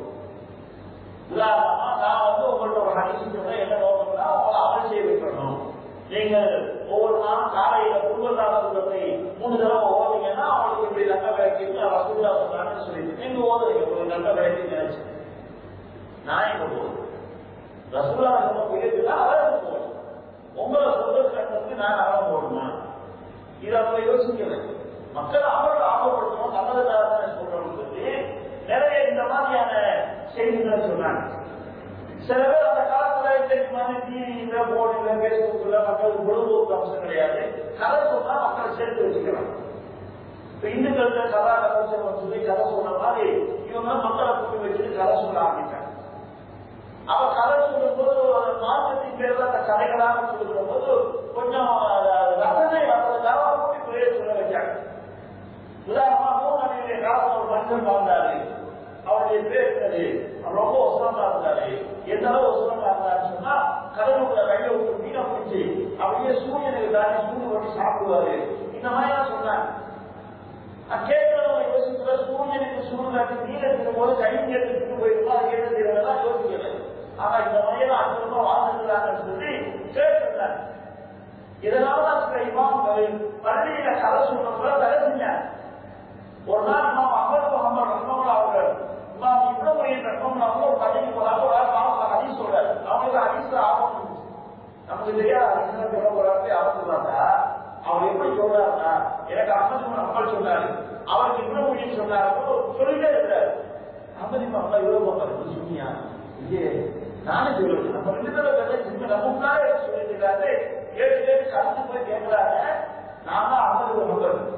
உதாரணமா நான் வந்து உங்கள்ட்ட ஒரு ஹதீஸ் சொல்றேன், என்ன நோக்கம்னா உங்களை அமல் செய்ய வைக்கணும். நீங்கள் ஒவ்வொரு நாளும் காலையில குருவதாரத்தை மூணு தடவை ஓதுனீங்கன்னா அவங்களுக்கு இப்படி நன்மை கிடைக்குது ரசூலுல்லாஹ் சொன்னாங்கன்னு சொல்லிட்டு நீங்க ஓதுறீங்க, உங்களுக்கு நன்மை கிடைக்குன்னு நினைச்சு. நான் எங்க போதும் ரசூலுல்லாஹ் சொன்ன உயர்த்துனா அவருக்கு போகணும். உங்களை சொல்றதுக்கு நான் அவன் போடணுமா? இதை அவங்க யோசிக்கல. மக்கள் அவரோட ஆர்வப்படுத்தணும், நல்லதுக்காக சொல்றோம்னு சொல்லி நிறைய இந்த மாதிரியான செய்திகளை சொன்னாங்க. சில பேர் அந்த காலத்துல இன்றைக்கு மாதிரி டிவியில போர்டுல பேஸ்புக்ல மக்களுக்கு பொழுதுபோக்கு அம்சம் கிடையாது. கதை சொன்னா மக்களை சேர்த்து வச்சுக்கிறாங்க. இப்ப இந்துக்கள்கிட்ட கதா கதை சொல்லி கதை சொன்ன மாதிரி இவங்க மக்களை கூட்டி வச்சுட்டு கதை சொல்ல ஆரம்பிட்டாங்க. அவ கதை சொல்லும் போது மாற்றத்தின் பேர்ல அந்த கதைகளாக சொல்லுகிற போது கொஞ்சம் ரசனை வர்றதுக்காக கூட்டி பேர் சொல்ல வச்சாங்க. உதாரணமா மூணு அணியுடைய காலத்துல ஒரு மனுஷன் வாழ்ந்தாரு, அவருடைய பேர் என்னது, ரொம்ப உசரமா இருந்தாரு. எந்த அளவு உசரமா இருந்தாருன்னு சொன்னா கடலுக்குள்ள கையில விட்டு மீனை பிடிச்சி அப்படியே சூரியனுக்கு தாண்டி சூரியன் வச்சு சாப்பிடுவாரு. இந்த மாதிரி எல்லாம் சொன்னாங்க. கேட்கிறவங்க யோசிக்கிற சூரியனுக்கு சூரியன் காட்டி மீன் எடுக்கும் போது கைக்கு எடுத்துட்டு போயிருந்தா அது என்ன செய்யறதெல்லாம் யோசிக்கல. ஆனா இந்த மாதிரியெல்லாம் அற்புதமா வாழ்ந்துக்கிறாங்கன்னு சொல்லி கேட்டிருந்தாங்க. இதனாலதான் சில இமாம்கள் பள்ளியில கதை சொன்னப்ப தடை செஞ்சாங்க. ஒரு நாள் இமாம் அஹ்மத் முஹம்மது ரஹ்மத்துல்லாஹி அவர்கள் இமாம் இப்னு முய்யின் ரஹ்மத்துல்லாஹி அவங்க ஒரு பள்ளிக்கு போறாங்க. ஒரு ஆள் மாமா ஹதீஸ் சொல்றாரு. அவங்களுக்கு ஹதீஸ்ல ஆர்வம் இருந்துச்சு. நமக்கு தெரியாது ஹதீஸ்ல சொல்ல போறாங்க. அவர் சொல்றாங்க, அவர் எப்படி சொல்றாருன்னா எனக்கு அஹ்மத் முஹம்மது சொன்னாரு, அவருக்கு இப்னு முய்யின் சொன்னாரு சொல்லிட்டே இருக்காரு. அஹ்மத் முஹம்மது இவ்வளவு போறாரு சொன்னியா? இல்லையே, நானே சொல்லுவேன். நம்ம ரெண்டு பேரும் கதை சின்ன நமக்குள்ளார சொல்லிட்டு இருக்காரு. ஏழு பேரு கலந்து போய் கேட்கிறாங்க, நான் தான் அஹ்மத் முஹம்மது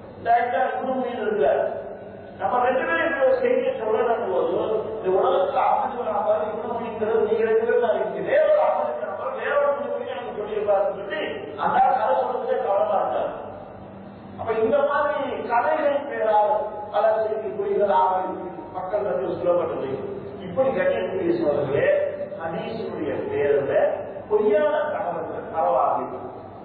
இருக்காரு. நம்ம ரெண்டு பேரும் ஒரு செய்தியை சொல்றது போது இந்த உலகத்துல அஹ்மத் நம்பர் இன்னும் நீங்க ரெண்டு பேரும் தான் இருக்கு. வேற ஒரு அஹ்மத் நம்பர் வேற ஒரு எனக்கு சொல்லியிருப்பாருன்னு சொல்லி அந்த கதை சொல்றதே கவனமா இருக்காரு. அப்ப இந்த மாதிரி கதைகளின் பேரால் பல செய்தி புரிதலாக மக்கள் வந்து சொல்லப்பட்டது. இப்படி கண்ணியக்கூடிய சோழர்களே ஹதீஸுடைய பேர்ல பொய்யான தகவல்கள் பரவாயில்லை.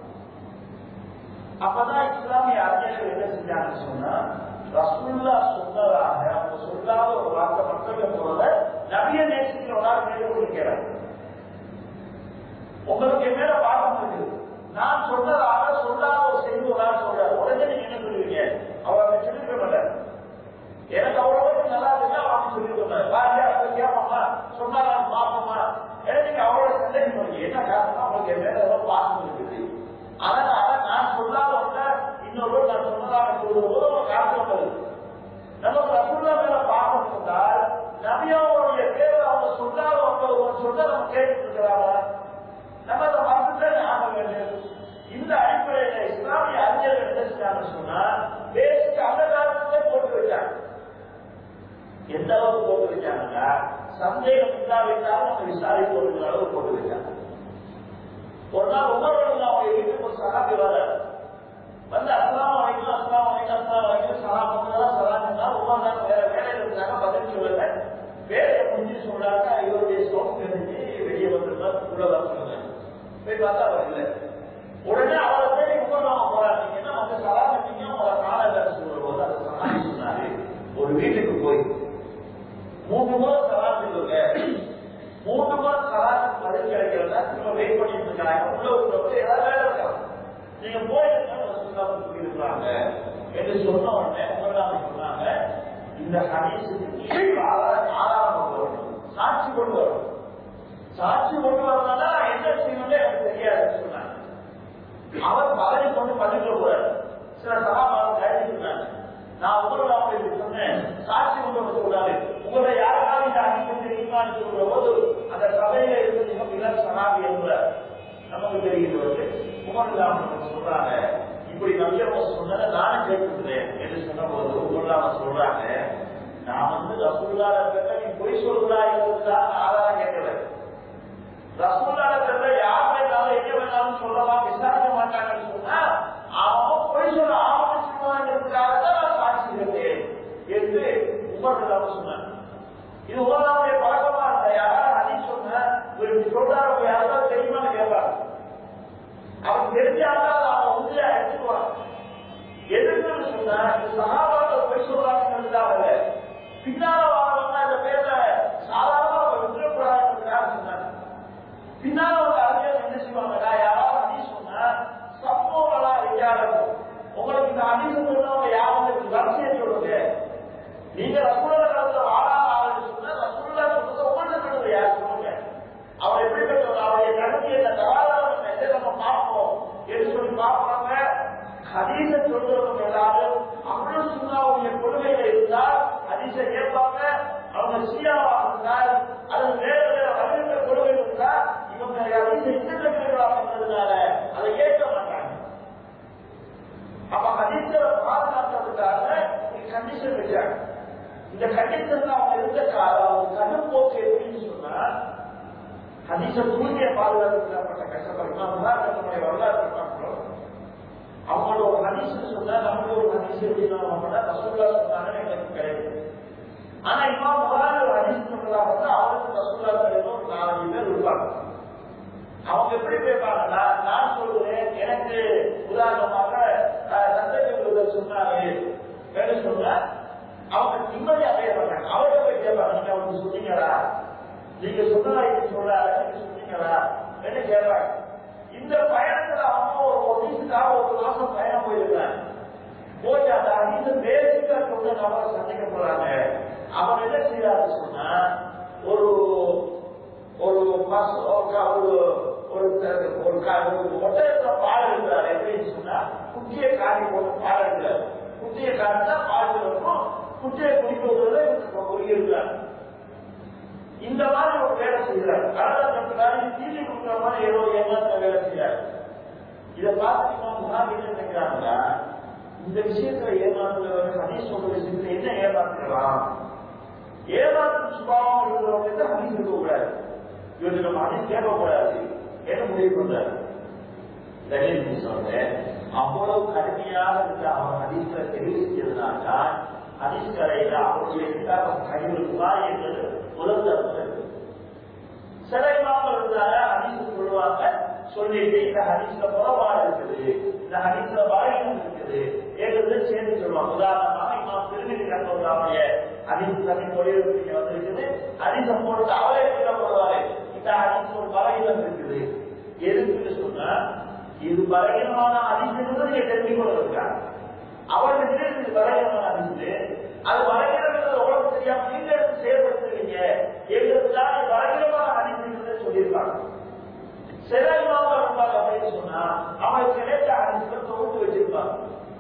அப்பதான் இஸ்லாமிய அறிஞர்கள் என்ன செஞ்சாங்கன்னு சொன்னா ரசூலுல்லாஹ் சொன்னதாக அவங்க சொல்லாத ஒரு வார்த்தை மக்கள் போறத நபிய நேசிக்கிற ஒரு ஆள் கேட்டு கொடுக்கிறார். உங்களுக்கு மேல பாடம் இருக்குது, நான் சொன்னதாக சொல்லாத ஒரு செய்தி ஒரு ஆள் சொல்றாரு. உடனே நீங்க என்ன சொல்லுவீங்க? அவர் சொல்லிருக்க மாட்டார். எனக்கு அவ்வளவு நல்லா இருக்கு அப்படின்னு சொல்லி சொன்னார். வாரியா கேட்போமா சொன்னாரா பார்ப்போமா? ஏன்னா நீங்க அவ்வளவு சந்தேகம் பண்ணி என்ன காரணம்? அவங்களுக்கு மேல ஏதோ பாடம் இருக்குது. அதனால நான் சொல்லாத ஒண்ண இன்னொரு நான் சொன்னதாக சொல்லும்போது ஒரு காரணம் வருது. நமக்கு ரசூலுல்லாஹ் மேல பாடம் இருந்தால் நபியாவுடைய பேரை அவங்க சொல்லாத ஒருத்தர் சொன்ன நம்ம கேட்டு இருக்கிறாங்க. நம்ம அதை மறந்துட்டே ஞாபகம் வேண்டும். இந்த அடிப்படையில இஸ்லாமிய அறிஞர்கள் என்ன செஞ்சாங்கன்னு சொன்னா பேசிக்கு அந்த காலத்திலே போட்டு வச்சாங்க. எந்த அளவுக்கு போட்டு வச்சாங்கன்னா சந்தேகம் இல்லாவிட்டாலும் நம்ம விசாரித்து ஒரு அளவு போட்டு வச்சாங்க. ஒரு நாள் உமர்கள் அவங்க வீட்டுக்கு ஒரு சகாபி வர வந்து அஸ்லாம் வலைக்கும் அஸ்லாம் வலைக்கும் அஸ்லாம் வலைக்கும் சலாம் பண்ணா சலாம் பண்ணா உமர் தான் வேற வேலையில இருந்தாங்க, பதில் சொல்லல. வேலையை முடிஞ்சு சொல்றாங்க, இவருடைய சோப்பு தெரிஞ்சு வெளியே வந்துருந்தா உள்ளதான் சொல்லுங்க. போய் பார்த்தா அவர் இல்லை. உடனே அவரை தேடி உமர் அவங்க போறாங்க. என்ன வந்து சலாம் பண்ணீங்க உங்களை கால சொல்ற போது அதை சலாம் சொன்னாரு. ஒரு வீட்டுக்கு போய் மூன்று முறை சலாம் சொல்லுங்க. மூன்று முறை சலாத்துக்கு பதில் கிடைக்கிறதா திரும்ப வெயிட் பண்ணிட்டு இருக்காங்க. உள்ள உள்ளவங்க ஏதாவது வேலை இருக்கலாம், நீங்க போயிருக்காங்க என்று சொன்ன உடனே உமர் சொன்னாங்க, இந்த ஹதீஸுக்கு ஆதாரம் கொண்டு வரணும், சாட்சி கொண்டு வரணும். சாட்சி கொண்டு வரணும்னா என்ன செய்யணும்னு எனக்கு தெரியாதுன்னு சொன்னாங்க. அவர் பதவி கொண்டு பண்ணிக்க கூடாது. சில சகாபாக்கள் கைது சொன்னாங்க, நான் உங்களோட சொன்னேன் சாட்சி கொண்டு வர கூடாது, உங்களை யாருக்காவது இந்த அடிப்படை தெரியுமான்னு சொல்ற போது அந்த சபையில இருந்து மிக சனாபி என்ற நமக்கு தெரிகிறது. உமர் சொல்றாங்க, இப்படி நம்பியவங்க சொன்னதை நானும் கேட்டுக்கிறேன் என்று சொன்ன போது உமர் சொல்றாங்க, நான் வந்து ரசூலுல்லாஹ் கிட்ட நீ பொய் சொல்றா என்றுதான் ஆதாரம் கேட்கிறேன். ரசூலுல்லாஹ் கிட்ட யார் வேணாலும் எங்க வேணாலும் சொல்லலாம், விசாரிக்க மாட்டாங்கன்னு சொன்னா அவன் பொய் சொல்ல ஆரம்பிச்சுவாங்கிறதுக்காக தான் நான் சாட்சி கேட்டேன் என்று உமர் சொன்னாங்க. இது உமருடைய பழக்கமா இருந்த யாராவது ஹதீஸ் சொன்ன இப்படி சொல்றாரு யாராவது தெரியுமான்னு கேட்பாங்க. அவன் தெரிஞ்சாதான் அவன் உண்மையா எடுத்துக்குவான். எதுக்குன்னு சொன்னா இந்த சகாபாக்கள் பொய் சொல்றாங்கிறதுக்காக பின்னால வாழவங்க அந்த பேர்ல சாதாரணமா விட்டுறக்கூடாதுன்றதுக்காக சொன்னாங்க. பின்னால ஒரு அறிஞர் என்ன செய்வாங்கன்னா, யாராவது ஹதீஸ் சொன்னா சமூகங்களா இருக்காலும் உங்களுக்கு இந்த ஹதீஸ் சொன்னவங்க யாரும் வரிசையை சொல்லுங்க. நீங்க ரசூலுல்லாஹ் காலத்துல வாழாம ஆளுன்னு சொன்னா ரசூலுல்லாஹ் சொல்றத உங்கள்கிட்ட சொல்லுங்க யார் சொல்லுங்க. அவர் எப்படிப்பட்டவர், அவருடைய கருத்து என்ன, தராதரம் எதை நம்ம பார்ப்போம் என்று சொல்லி பார்ப்பாங்க. ஹதீஸ சொல்றவங்க எல்லாரும் அவ்வளவு சுண்ணாவுடைய கொள்கையில இருந்தால் ஹதீஸை கேட்பாங்க. அவங்க சீராவாக இருந்தால் அது வேற வேற வகையான கொள்கை இருந்தால் இவங்க ஹதீஸை இன்டர்நெட்களாக இருந்ததுனால அதை கேட்க மாட்டாங்க. அப்ப ஹதீஸை பாதுகாக்கிறதுக்காக கண்டிஷன் வச்சாங்க. இந்த கண்டிஷன் அவங்க இருந்த காலம் கடும் போக்கு எப்படின்னு சொன்னா, ஹதீஸ தூய்மையை பாதுகாக்கப்பட்ட கஷ்டப்படுறோம் வரலாறு பார்க்கிறோம். அவங்களோட ஒரு ஹதீஸ் சொன்னா நம்ம ஒரு ஹதீஸ் எப்படின்னா ரசூலுல்லாஹ் சொன்னாங்கன்னு எங்களுக்கு கிடையாது. ஆனா இமாம் புகாரி ஒரு ஹதீஸ் சொல்றதாக வந்து அவருக்கு ரசூலுல்லாஹ் சொல்றது ஒரு நாலஞ்சு பேர் இருப்பாங்க. அவங்க எப்படி கேட்பாங்கன்னா, நான் சொல்றேன் எனக்கு உதாரணமாக சந்தேகங்கள் சொன்னாரு வேலை சொன்னா அவங்க நிம்மதி அடைய மாட்டாங்க. அவர்கிட்ட போய் கேட்பாங்க, நீங்க அவருக்கு சொன்னீங்களா, நீங்க சொன்னா இது சொல்றாரு நீங்க சொன்னீங்களா என்ன கேட்பாங்க. இந்த பயணத்துல அவங்க ஒரு ஒன்றுக்காக ஒரு மாசம் பயணம் போயிருக்காங்க. போய் அந்த அடித்து பேசிக்கா கொண்டு நபரை சந்திக்க போறாங்க. அவங்க என்ன செய்யறாரு சொன்னா, ஒரு ஒரு பஸ் ஒரு ஒரு ஒட்டகத்துல பால் இருக்கிறார். எப்படின்னு சொன்னா குட்டியை காணி போட்டு பால் இருக்கிறார். குட்டியை காணினா பால் இருக்கும், குட்டியை குடிப்பதில் ஒருங்கி இருக்கிறார். இந்த மாதிரி ஒரு வேலை செய்கிறார். கடற்கரை தீனி கொடுக்குற மாதிரி ஏதோ ஏமாத்த வேலை செய்யறாரு. இதை பார்த்து முன்னாடி என்ன நினைக்கிறாங்களா, இந்த விஷயத்துல ஏமாத்துறவங்க ஹதீஸ் சொல்ற விஷயத்துல என்ன ஏமாத்துக்கலாம், ஏமாற்று சுபாவம் இருக்கிறவங்க ஹதீஸ் இருக்கக்கூடாது, இவருக்கு நம்ம ஹதீஸ் கேட்கக்கூடாது என்ன முடிவு பண்றாரு. சொல்றேன் அவ்வளவு கடுமையாக இருக்க அவன் ஹதீஸ்ல தெரிவு செஞ்சதுனால்தான் ஹதீஸ் கரையில அவருடைய கிதாபம் கைவிடுவா என்பது முதல் தரப்பு. சில இமாம்கள் இருந்தால ஹதீஸ் சொல்லுவாங்க, சொல்லிட்டு இந்த ஹதீஸ்ல புறப்பாடு இருக்குது, இந்த ஹதீஸ்ல வாயிலும் இருக்குது ஏற்கனவே சேர்ந்து சொல்லுவாங்க. உதாரணமாக இமாம் திருமதி கண்டவர்களுடைய ஹதீஸ் தனி மொழிபெயர்ப்பு வந்திருக்குது, ஹதீஸை போட்டு அவரே சொல்லப்படுவாரு இந்த ஹதீஸ் ஒரு பலகீனம் இருக்குது. எதுக்குன்னு சொன்னா இது பலகீனமான ஹதீஸ் என்பது நீங்க தெரிஞ்சு கொள்ள இருக்காங்க. அவர்களுக்கு இது பலகீனமான ஹதீஸ், அது பலகீனம் உடம்பு தெரியாம நீங்க எடுத்து செயல்படுத்துறீங்க எங்களுக்கு தான் பலகீனமான ஹதீஸ் சொல்லியிருக்காங்க. சில இமாம்கள் இருப்பாங்க அப்படின்னு சொன்னா அவங்களுக்கு கிடைத்த ஹதீஸ்கள் தொகுத்து வச்சிருப்பாங்க.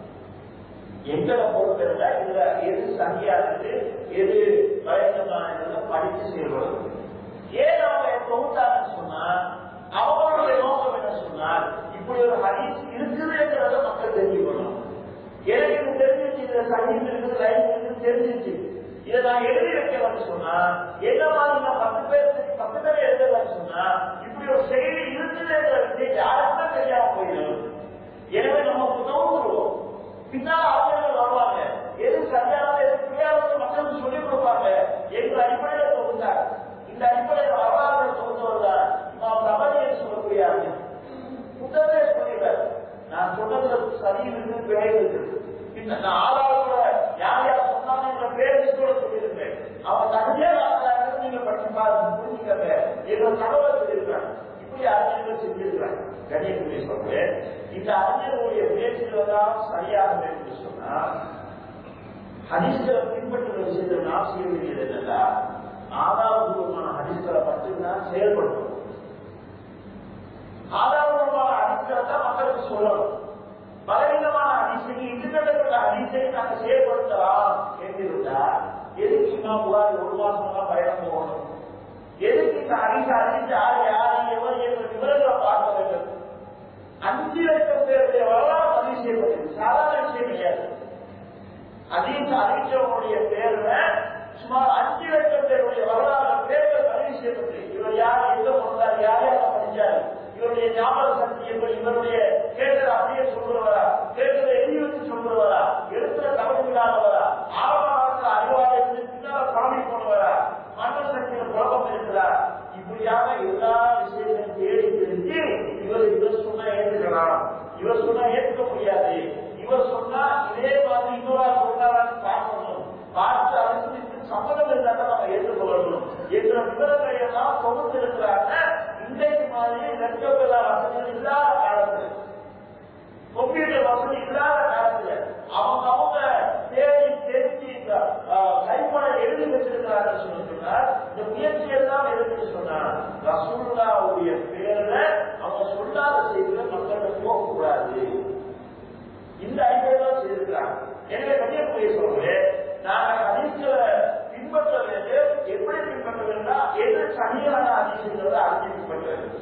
எங்களை பொறுத்தவரை இதுல எது சரியா இருக்குது எது பலகீனமான படித்து செயல்படுறது. ஏன் அவங்க தொகுத்தாங்கன்னு சொன்னா அவங்களுடைய நோக்கம் என்ன சொன்னால் இப்படி ஒரு ஹதீஸ் இருக்குதுங்கிறத மக்கள் தெரிஞ்சுக்கணும். எனக்கு இது தெரிஞ்சிச்சு, இதுல ஹதீஸ் இருக்குது லைன் இருக்குது தெரிஞ்சிச்சு, இதை நான் எழுதி வைக்கலாம்னு சொன்னா என்ன மாதிரி நான் பத்து பேர் பத்து பேர் எழுதலாம்னு சொன்னா இப்படி ஒரு செயலி இருக்குதுங்கிற விஷயம் யாருக்குமே தெரியாம போயிடும். எனவே நம்ம உதவுவோம். பின்னால் ஆசிரியர்கள் வருவாங்க, எது சரியானது எது புரியாத மக்களுக்கு சொல்லிக் கொடுப்பாங்க. எங்கள் அடிப்படையில தொகுத்தாங்க. இந்த அடிப்படையில் வரலாறு தொகுத்தவர்கள் நாம் தவறு சொல்லக்கூடிய புத்தகமே சொல்லிடுறாரு. நான் சொன்னதுல சரி இருக்கு பிழை இருக்கு. பின்ன நான் ஆதாரத்தோட யார் யார் சொன்னாங்க பேரத்தோட சொல்லியிருக்கேன். அவன் தகுதியாக நீங்க படிச்சு பாருங்க புரிஞ்சுக்கங்க எங்க தகவல் சொல்லியிருக்காங்க. இப்படி அறிஞர்கள் செஞ்சிருக்கிறாங்க. கண்ணியத்துடைய சொல்றேன், இந்த அறிஞர்களுடைய பேச்சுதான் சரியாக என்று சொன்னா ஹதீஸ்களை பின்பற்றுற விஷயத்தை நாம் செய்ய வேண்டியது என்னன்னா ஆதாரபூர்வமான ஹதீஸ்களை மட்டும்தான் செயல்படுத்தணும். ஆதாரமான ஹதீஸ்களை மக்களுக்கு சொல்லணும். பலவீனமான ஹதீஸை இன்டிபெண்டன்ட் ஹதீஸை நாங்க செயல்படுத்தலாம் என்றிருந்தா எதுக்கு இமாம் புகாரி ஒரு மாசம் தான் பயணம் போகணும்? எதுக்கு இந்த ஹதீஸை அறிஞ்சு யார் யாரு எவர் என்ற விவரங்களை பார்க்க வேண்டும்? அஞ்சு லட்சம் பேருடைய வரலாறு பதிவு செய்யப்பட்டது சாதாரண விஷயம் கிடையாது. ஹதீஸ் அறிஞ்சவனுடைய பேர்ல சுமார் அஞ்சு லட்சம் பேருடைய வரலாறு பேர்கள் பதிவு செய்யப்பட்டு இவர் யார் எங்க போனார் யார் யாரை படிச்சாரு இவருடைய ஞாபக சக்தி எப்படி இவருடைய கேட்டதை அப்படியே சொல்றவரா கேட்டதை எழுதி வச்சு சொல்றவரா எழுத்துல தவறு இல்லாதவரா ஆரம்ப காலத்தில் அறிவாக இருந்து பின்னால பழமை போனவரா மன சக்தியில் குழப்பம் இருக்கிறார் இப்படியாக எல்லா விஷயத்தையும் தேடி தெரிஞ்சு இவர் இவர் சொன்னா ஏற்றுக்கலாம் இவர் சொன்னா ஏற்க முடியாது இவர் சொன்னா இதே மாதிரி இன்னொரு சொன்னாரான்னு பார்க்கணும் பார்த்து அரசு சம்மதம் இருந்தால் நம்ம ஏற்றுக்கொள்ளணும் என்ற விவரங்களை எல்லாம் தொகுத்து இருக்கிறாங்க. இன்றைக்கு மாதிரி லட்சப்பெல்லா வசதிகள் இல்லாத காலத்துல கம்ப்யூட்டர் வசதி இல்லாத காலத்துல அவங்க அவங்க தேடி தெரிஞ்சு கைப்படம் எழுதி வச்சிருக்கிறார்கள் சொன்னா இந்த முயற்சி எல்லாம் எதுக்கு சொன்னா ரசூலுல்லாஹ்வுடைய பேர்ல அவங்க சொல்லாத செய்திகளை மக்கள்கிட்ட போகக்கூடாது. இந்த அடிப்படையில் செய்திருக்கிறாங்க. எனவே கண்ணியக்கூடிய சொல்றேன் நாங்கள் ஹதீஸ்களை பின்பற்ற வேண்டும். எப்படி பின்பற்ற வேண்டாம்? எது சரியான ஹதீஸ்களை அறிஞ்சு பின்பற்ற வேண்டும்.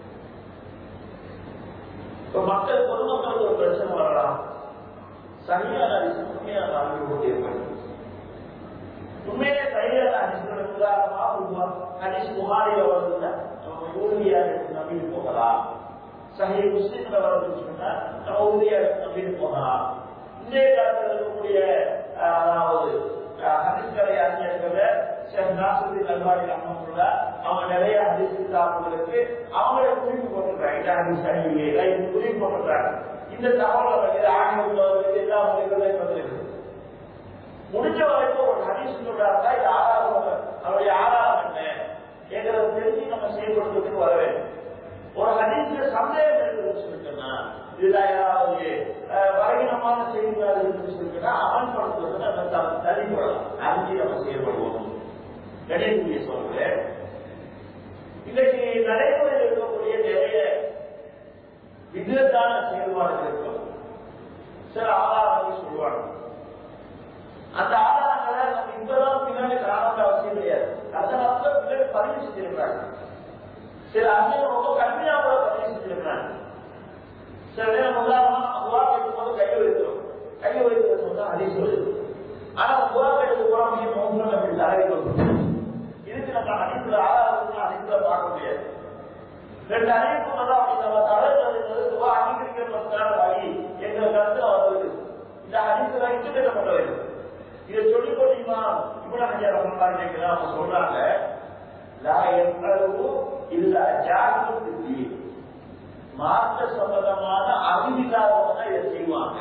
இப்ப மக்கள் பொதுமக்களுக்கு ஒரு பிரச்சனை வரலாம். சரியான ஹதீஸ் உண்மையான அறிவு ஏற்படும். உண்மையே சரியான ஹதீஸ்களுக்கு உதாரணமாக ஹதீஸ் புகாரில வருதுன்னா நம்ம உறுதியாக நம்பிட்டு போகலாம். சஹீஹ் முஸ்லிம்ல வருதுன்னு சொன்னா நம்ம உறுதியாக நம்பிட்டு போகலாம். இன்றைய காலத்தில் இருக்கக்கூடிய அதாவது ஹதீஸ்களை அறிஞர்கள் ஷேக் நாசருதீன் அல்பானி ரஹ்மத்துல்லாஹ் அவங்க நிறைய ஹதீஸ் கிதாபுகளுக்கு அவங்களே குறிப்பு போட்டிருக்காங்க. இந்த ஹதீஸ் சரியில்லை இது குறிப்பு போட்டிருக்காங்க. இந்த தகவல் வந்து ஆங்கிலம் எல்லா மொழிகளையும் வந்திருக்கு. முடிஞ்ச வரைக்கும் ஒரு ஹதீஸ் சொல்றாருன்னா இது ஆதாரம் அவருடைய ஆதாரம் என்ன கேட்கறது தெரிஞ்சு நம்ம செயல்படுத்துறதுக்கு வர வேண்டும். ஒரு ஹதீஸ்ல சந்தேகம் இருக்குதுன்னு சொல்லிட்டோம்னா இதுதான் ஏதாவது பலவீனமான செய்திகளாக இருக்குன்னு சொல்லிட்டா அமல்படுத்துவது நம்ம தள்ளிப்படலாம். அறிஞ்சு நம்ம செயல்படுவோம். கணியக்கூடிய சொல்றேன் இன்னைக்கு நடைமுறையில் இருக்கக்கூடிய நிறைய விதத்தான செயல்பாடுகள் இருக்கும். சில ஆதாரங்கள் சொல்லுவாங்க. அந்த ஆதாரங்களை நம்ம இப்பதான் பின்னாடி காண அவசியம் கிடையாது. அதனால பின்னாடி பதிவு செஞ்சிருக்கிறாங்க. சில அறிஞர்கள் ரொம்ப கம்மியா கூட பதிவு செஞ்சிருக்கிறாங்க. சில நேரம் உதாரணமா துவா கேட்கும் போது கையை வைக்கிறோம். கையை வைக்கிற சொன்னா ஹதீஸ் வருது. ஆனா துவா கேட்கறது கூட மிக மோசம் அப்படி தலைவி கொடுக்கும். இதுக்கு நம்ம ஹதீஸ்ல ஆதாரத்துல ஹதீஸ்ல பார்க்க முடியாது. ரெண்டு அறிவிப்பு வந்தா அப்படி நம்ம தலைவர் துவா அங்கீகரிக்கப்பட்ட வழி என்ற கருத்து அவர்களுக்கு இந்த ஹதீஸ்ல இன்டர்நெட் பண்ண வேண்டும். இதை சொல்லி போட்டீங்கன்னா இவ்வளவு நிறைய கேட்கிறேன் அவங்க சொல்றாங்க லா எவ்வளவு இல்ல ஜாகிரதி மார்க்க சம்பந்தமான அறிவில்லாதவங்க இதை செய்வாங்க.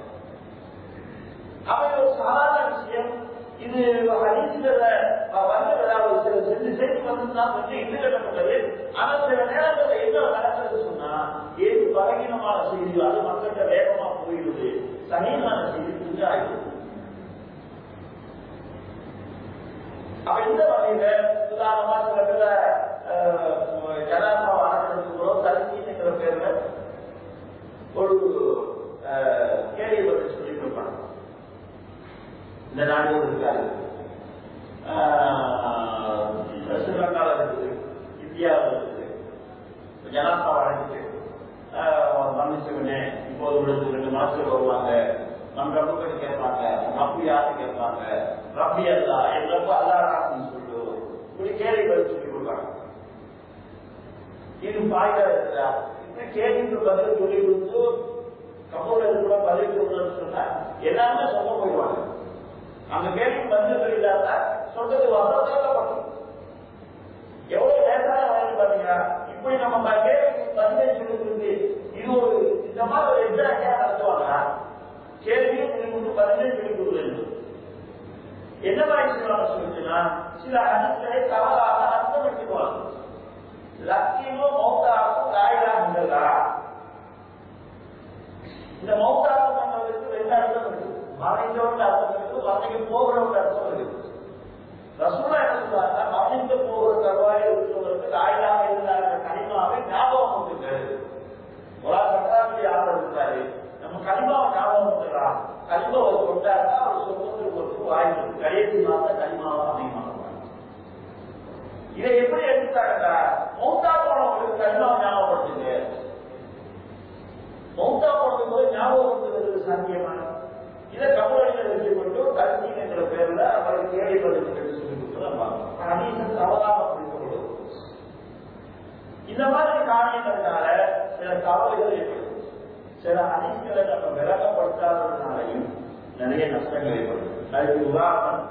அவை ஒரு சாதாரண விஷயம். இது ஹதீஸ்ல வந்து சில செஞ்சு செய்தி வந்துதான் கொஞ்சம் இது கட்டப்பட்டது. ஆனா சில நேரங்களில் என்ன நடக்கிறது சொன்னா ஏது பலகீனமான செய்திகள் அது மக்கள்கிட்ட வேகமா போயிடுது. சனியான செய்தி புரிஞ்சு ஆயிடுது. அப்ப இந்த வகையில உதாரணமா சில பேர ஜனாதா அடக்கிறதுக்கு தரிசிங்கிற பேர்ல ஒரு கேள்வி பற்றி சொல்லிட்டு இருப்பாங்க. இந்த நாடு இருக்காது, ஸ்ரீலங்காவில் இருக்குது, இந்தியாவில் இருக்குது. ஜனாதா அடைச்சிட்டு மன்னிச்சுவனே இப்போது விழுந்து ரெண்டு மாசத்துல வருவாங்க. நம்ம ரப்பை கேட்பாங்க, ரப்பி யாரு கேட்பாங்க, ரப்பி அல்லா என் ரப்ப அல்லாஹ்னு சொல்லு இப்படி கேள்வி பதில் சொல்லி கொடுப்பாங்க. இது பாய்தா இருக்கிறா இப்படி கேள்விக்கு பதில் சொல்லி கொடுத்து கப்போல கூட பதில் சொல்லணும்னு சொன்னா எல்லாமே சொல்ல போயிடுவாங்க. அந்த கேள்வி பதில் இல்லாத சொல்றது வசதியாகப்பட்டது. எவ்வளவு லேசான வயது பாத்தீங்கன்னா இப்படி நம்ம கேள்விக்கு பதிலை சொல்லி கொடுத்து இது ஒரு இந்த மாதிரி ஒரு எக்ஸாக்டா நடத்துவாங்க. கேள்வியை சொல்லி பதிலே சொல்லி கொடுக்க என்ன மாதிரி சொல்லுச்சுன்னா சில ஹதீஸ்களை தவறாக அர்த்தம் எடுத்துக்குவாங்க. லக்கியமும் மௌத்தாக்கும் லாயிலா இல்லா இந்த மௌத்தாக்கும் என்பதற்கு ரெண்டு அர்த்தம் இருக்கு. மறைந்தவர்கள் அர்த்தம் இருக்கு, மறைந்து போகிறவர்கள் அர்த்தம் இருக்கு. ரசூலா என்ன சொல்றாங்க, மறைந்து போகிற தருவாயை இருக்கிறவர்களுக்கு லாயிலா இல்லா கனிமாவை ஞாபகம் கொடுக்கிறது. கலிமாவை கொண்டாருன்னா அவர் சொந்தத்திற்கு ஒரு வாய்ப்பு கடைசி மாத கலிமாவை அமையமாக இதை எப்படி எடுத்துட்டாங்கன்னா மௌத்தா போனவங்களுக்கு கலிமாவை ஞாபகப்படுத்துங்க. மௌத்தா போடும் போது ஞாபகப்படுத்துவது சாத்தியமான இதை கபலடிகள் வெற்றி கொண்டு கல்வி என்ற பேர்ல அவரை கேள்விப்படுத்தி சொல்லி கொடுத்து தவறாக புரிந்துள்ளது. இந்த மாதிரி காரியங்கள்னால சில தவறுகள் ஏற்படுது. சில அனைத்துகளை நம்ம விளக்கப்படுத்தாததுனாலையும் நிறைய நஷ்டங்கள் ஏற்படுது. அதுக்கு உதாரணம்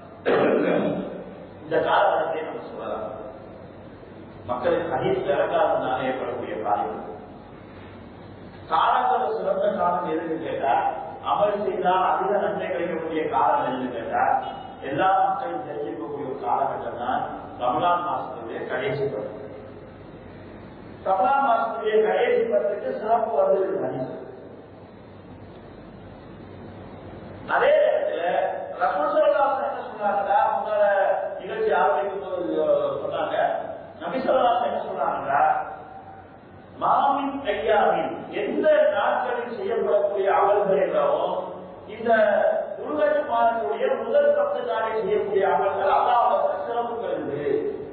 இந்த காலகட்டத்தை நம்ம சொல்லலாம். மக்களுக்கு ஹதீஸ் விளக்காததுனால ஏற்படக்கூடிய காரியம். காலங்கள் சிறந்த காலம் எதுன்னு கேட்டா அமல் செய்தால் அதிக நன்மை கிடைக்கக்கூடிய காலம் எதுன்னு கேட்டா எல்லா மக்களும் தெரிஞ்சிருக்கக்கூடிய ஒரு காலகட்டம் தான் ரமலான் மாசத்துடைய கடைசி பத்து. ரமலான் மாசத்துடைய கடைசி பத்துக்கு சிறப்பு வந்திருக்கு. அதே நேரத்தில் ரசூல் ஸல்லல்லாஹு அலைஹி வஸல்லம் என்ன சொன்னாங்கன்னா முதல்ல நிகழ்ச்சி ஆரம்பிக்கும் போது சொன்னாங்க நபி ஸல்லல்லாஹு அலைஹி வஸல்லம் என்ன சொன்னாங்கன்னா மாமின் கையாமின் எந்த நாட்களில் செய்யப்படக்கூடிய அமல்கள் என்றாவோ இந்த துல்ஹஜ் மாதத்துடைய முதல் பத்து நாளில் செய்யக்கூடிய அமல்கள் அல்லாஹ்வுடைய சிறப்புகள் இருக்கு.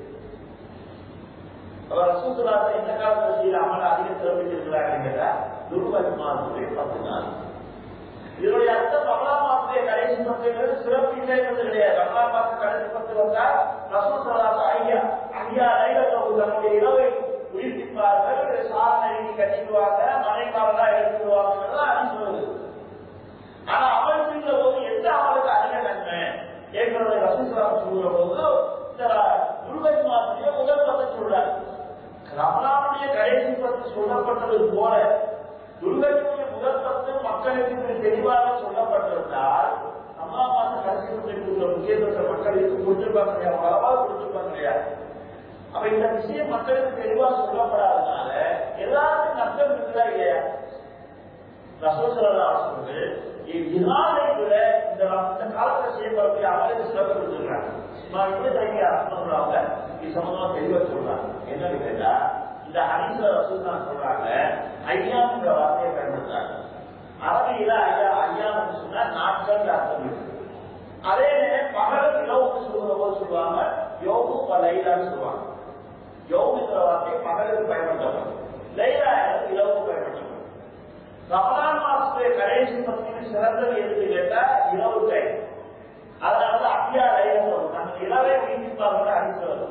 அவர் ரசூல் ஸல்லல்லாஹு அலைஹி வஸல்லம் இந்த காலத்தில் செய்யற அமல் அதிக சிறப்பிச்சிருக்கிறார்கள் கேட்டா துல்ஹஜ் மாதத்துடைய பத்து நாள். இதனுடைய அர்த்தம் ரமலான் மாதத்துடைய கடைசி பத்து சிறப்பு இல்லை என்று கிடையாது. ரமலான் மாதம் கடைசி பத்து வந்தால் ரசூல் ஸல்லல்லாஹு அலைஹி வஸல்லம் ஐயா லைலத்துல் தன்னுடைய இரவை உயிர்ப்பிப்பார்கள், சாதனை கட்டிடுவாங்க, மழைக்காலதான் எடுத்துடுவாங்க சொல்லுது. ஆனா அமல் செய்கிற போது எந்த அமலுக்கு அதிக நன்மை ஏற்கனவே ரசூலுல்லாஹ் சொல்லுற போது இந்த துல்ஹஜ் மாதத்துடைய முதல் பத்து சொல்றாரு. ரமலானுடைய கடைசி பத்து சொல்லப்பட்டது போல துல்ஹஜ்ஜுடைய முதல் பத்து மக்களுக்கு தெளிவாக சொல்லப்பட்டிருந்தால் ரமலான் மாதம் கடைசி பத்து முக்கியத்துவத்தை மக்களுக்கு கொடுத்திருப்பாங்க இல்லையா, அளவாக கொடுத்திருப்பாங்க இல்லையா. அப்ப இந்த விஷயம் மக்களுக்கு தெளிவா சொல்லப்படாதனால எல்லாருக்கும் நஷ்டம் இருக்குதா இல்லையா? ரசூல் ஸல்லல்லாஹு அலைஹி வஸல்லம் இவ்வினாலை விட இந்த காலத்தில் செய்யப்படக்கூடிய அமலுக்கு சிறப்பு கொடுத்துருக்காங்க. நான் இப்படி தனியா சொல்றாங்க இது சம்பந்தமா தெளிவா சொல்றாங்க. என்னன்னு கேட்டா இந்த ஹதீஸ்ல ரசூல் தான் சொல்றாங்க ஐயாம்ன்ற வார்த்தையை பயன்படுத்துறாங்க. அரபியில ஐயா ஐயான்னு சொன்னா நாட்கள் அர்த்தம் இருக்கு. அதே நேரம் பகல் இரவுக்கு சொல்ற போது சொல்லுவாங்க யோகு லைலான்னு சொல்லுவாங்க. யோகுங்கிற வார்த்தை பகலுக்கு பயன்படுத்தப்படும், லைலா இரவுக்கு பயன்படுத்தப்படும். ரமலான் மாசத்துடைய கடைசி பத்திக்கு சிறந்தது எதுன்னு கேட்டா இரவு டைம். அதனால அப்பியா லைலா சொல்லுவோம். நம்ம இரவே வீட்டிப்பாங்க அடிக்கிறது.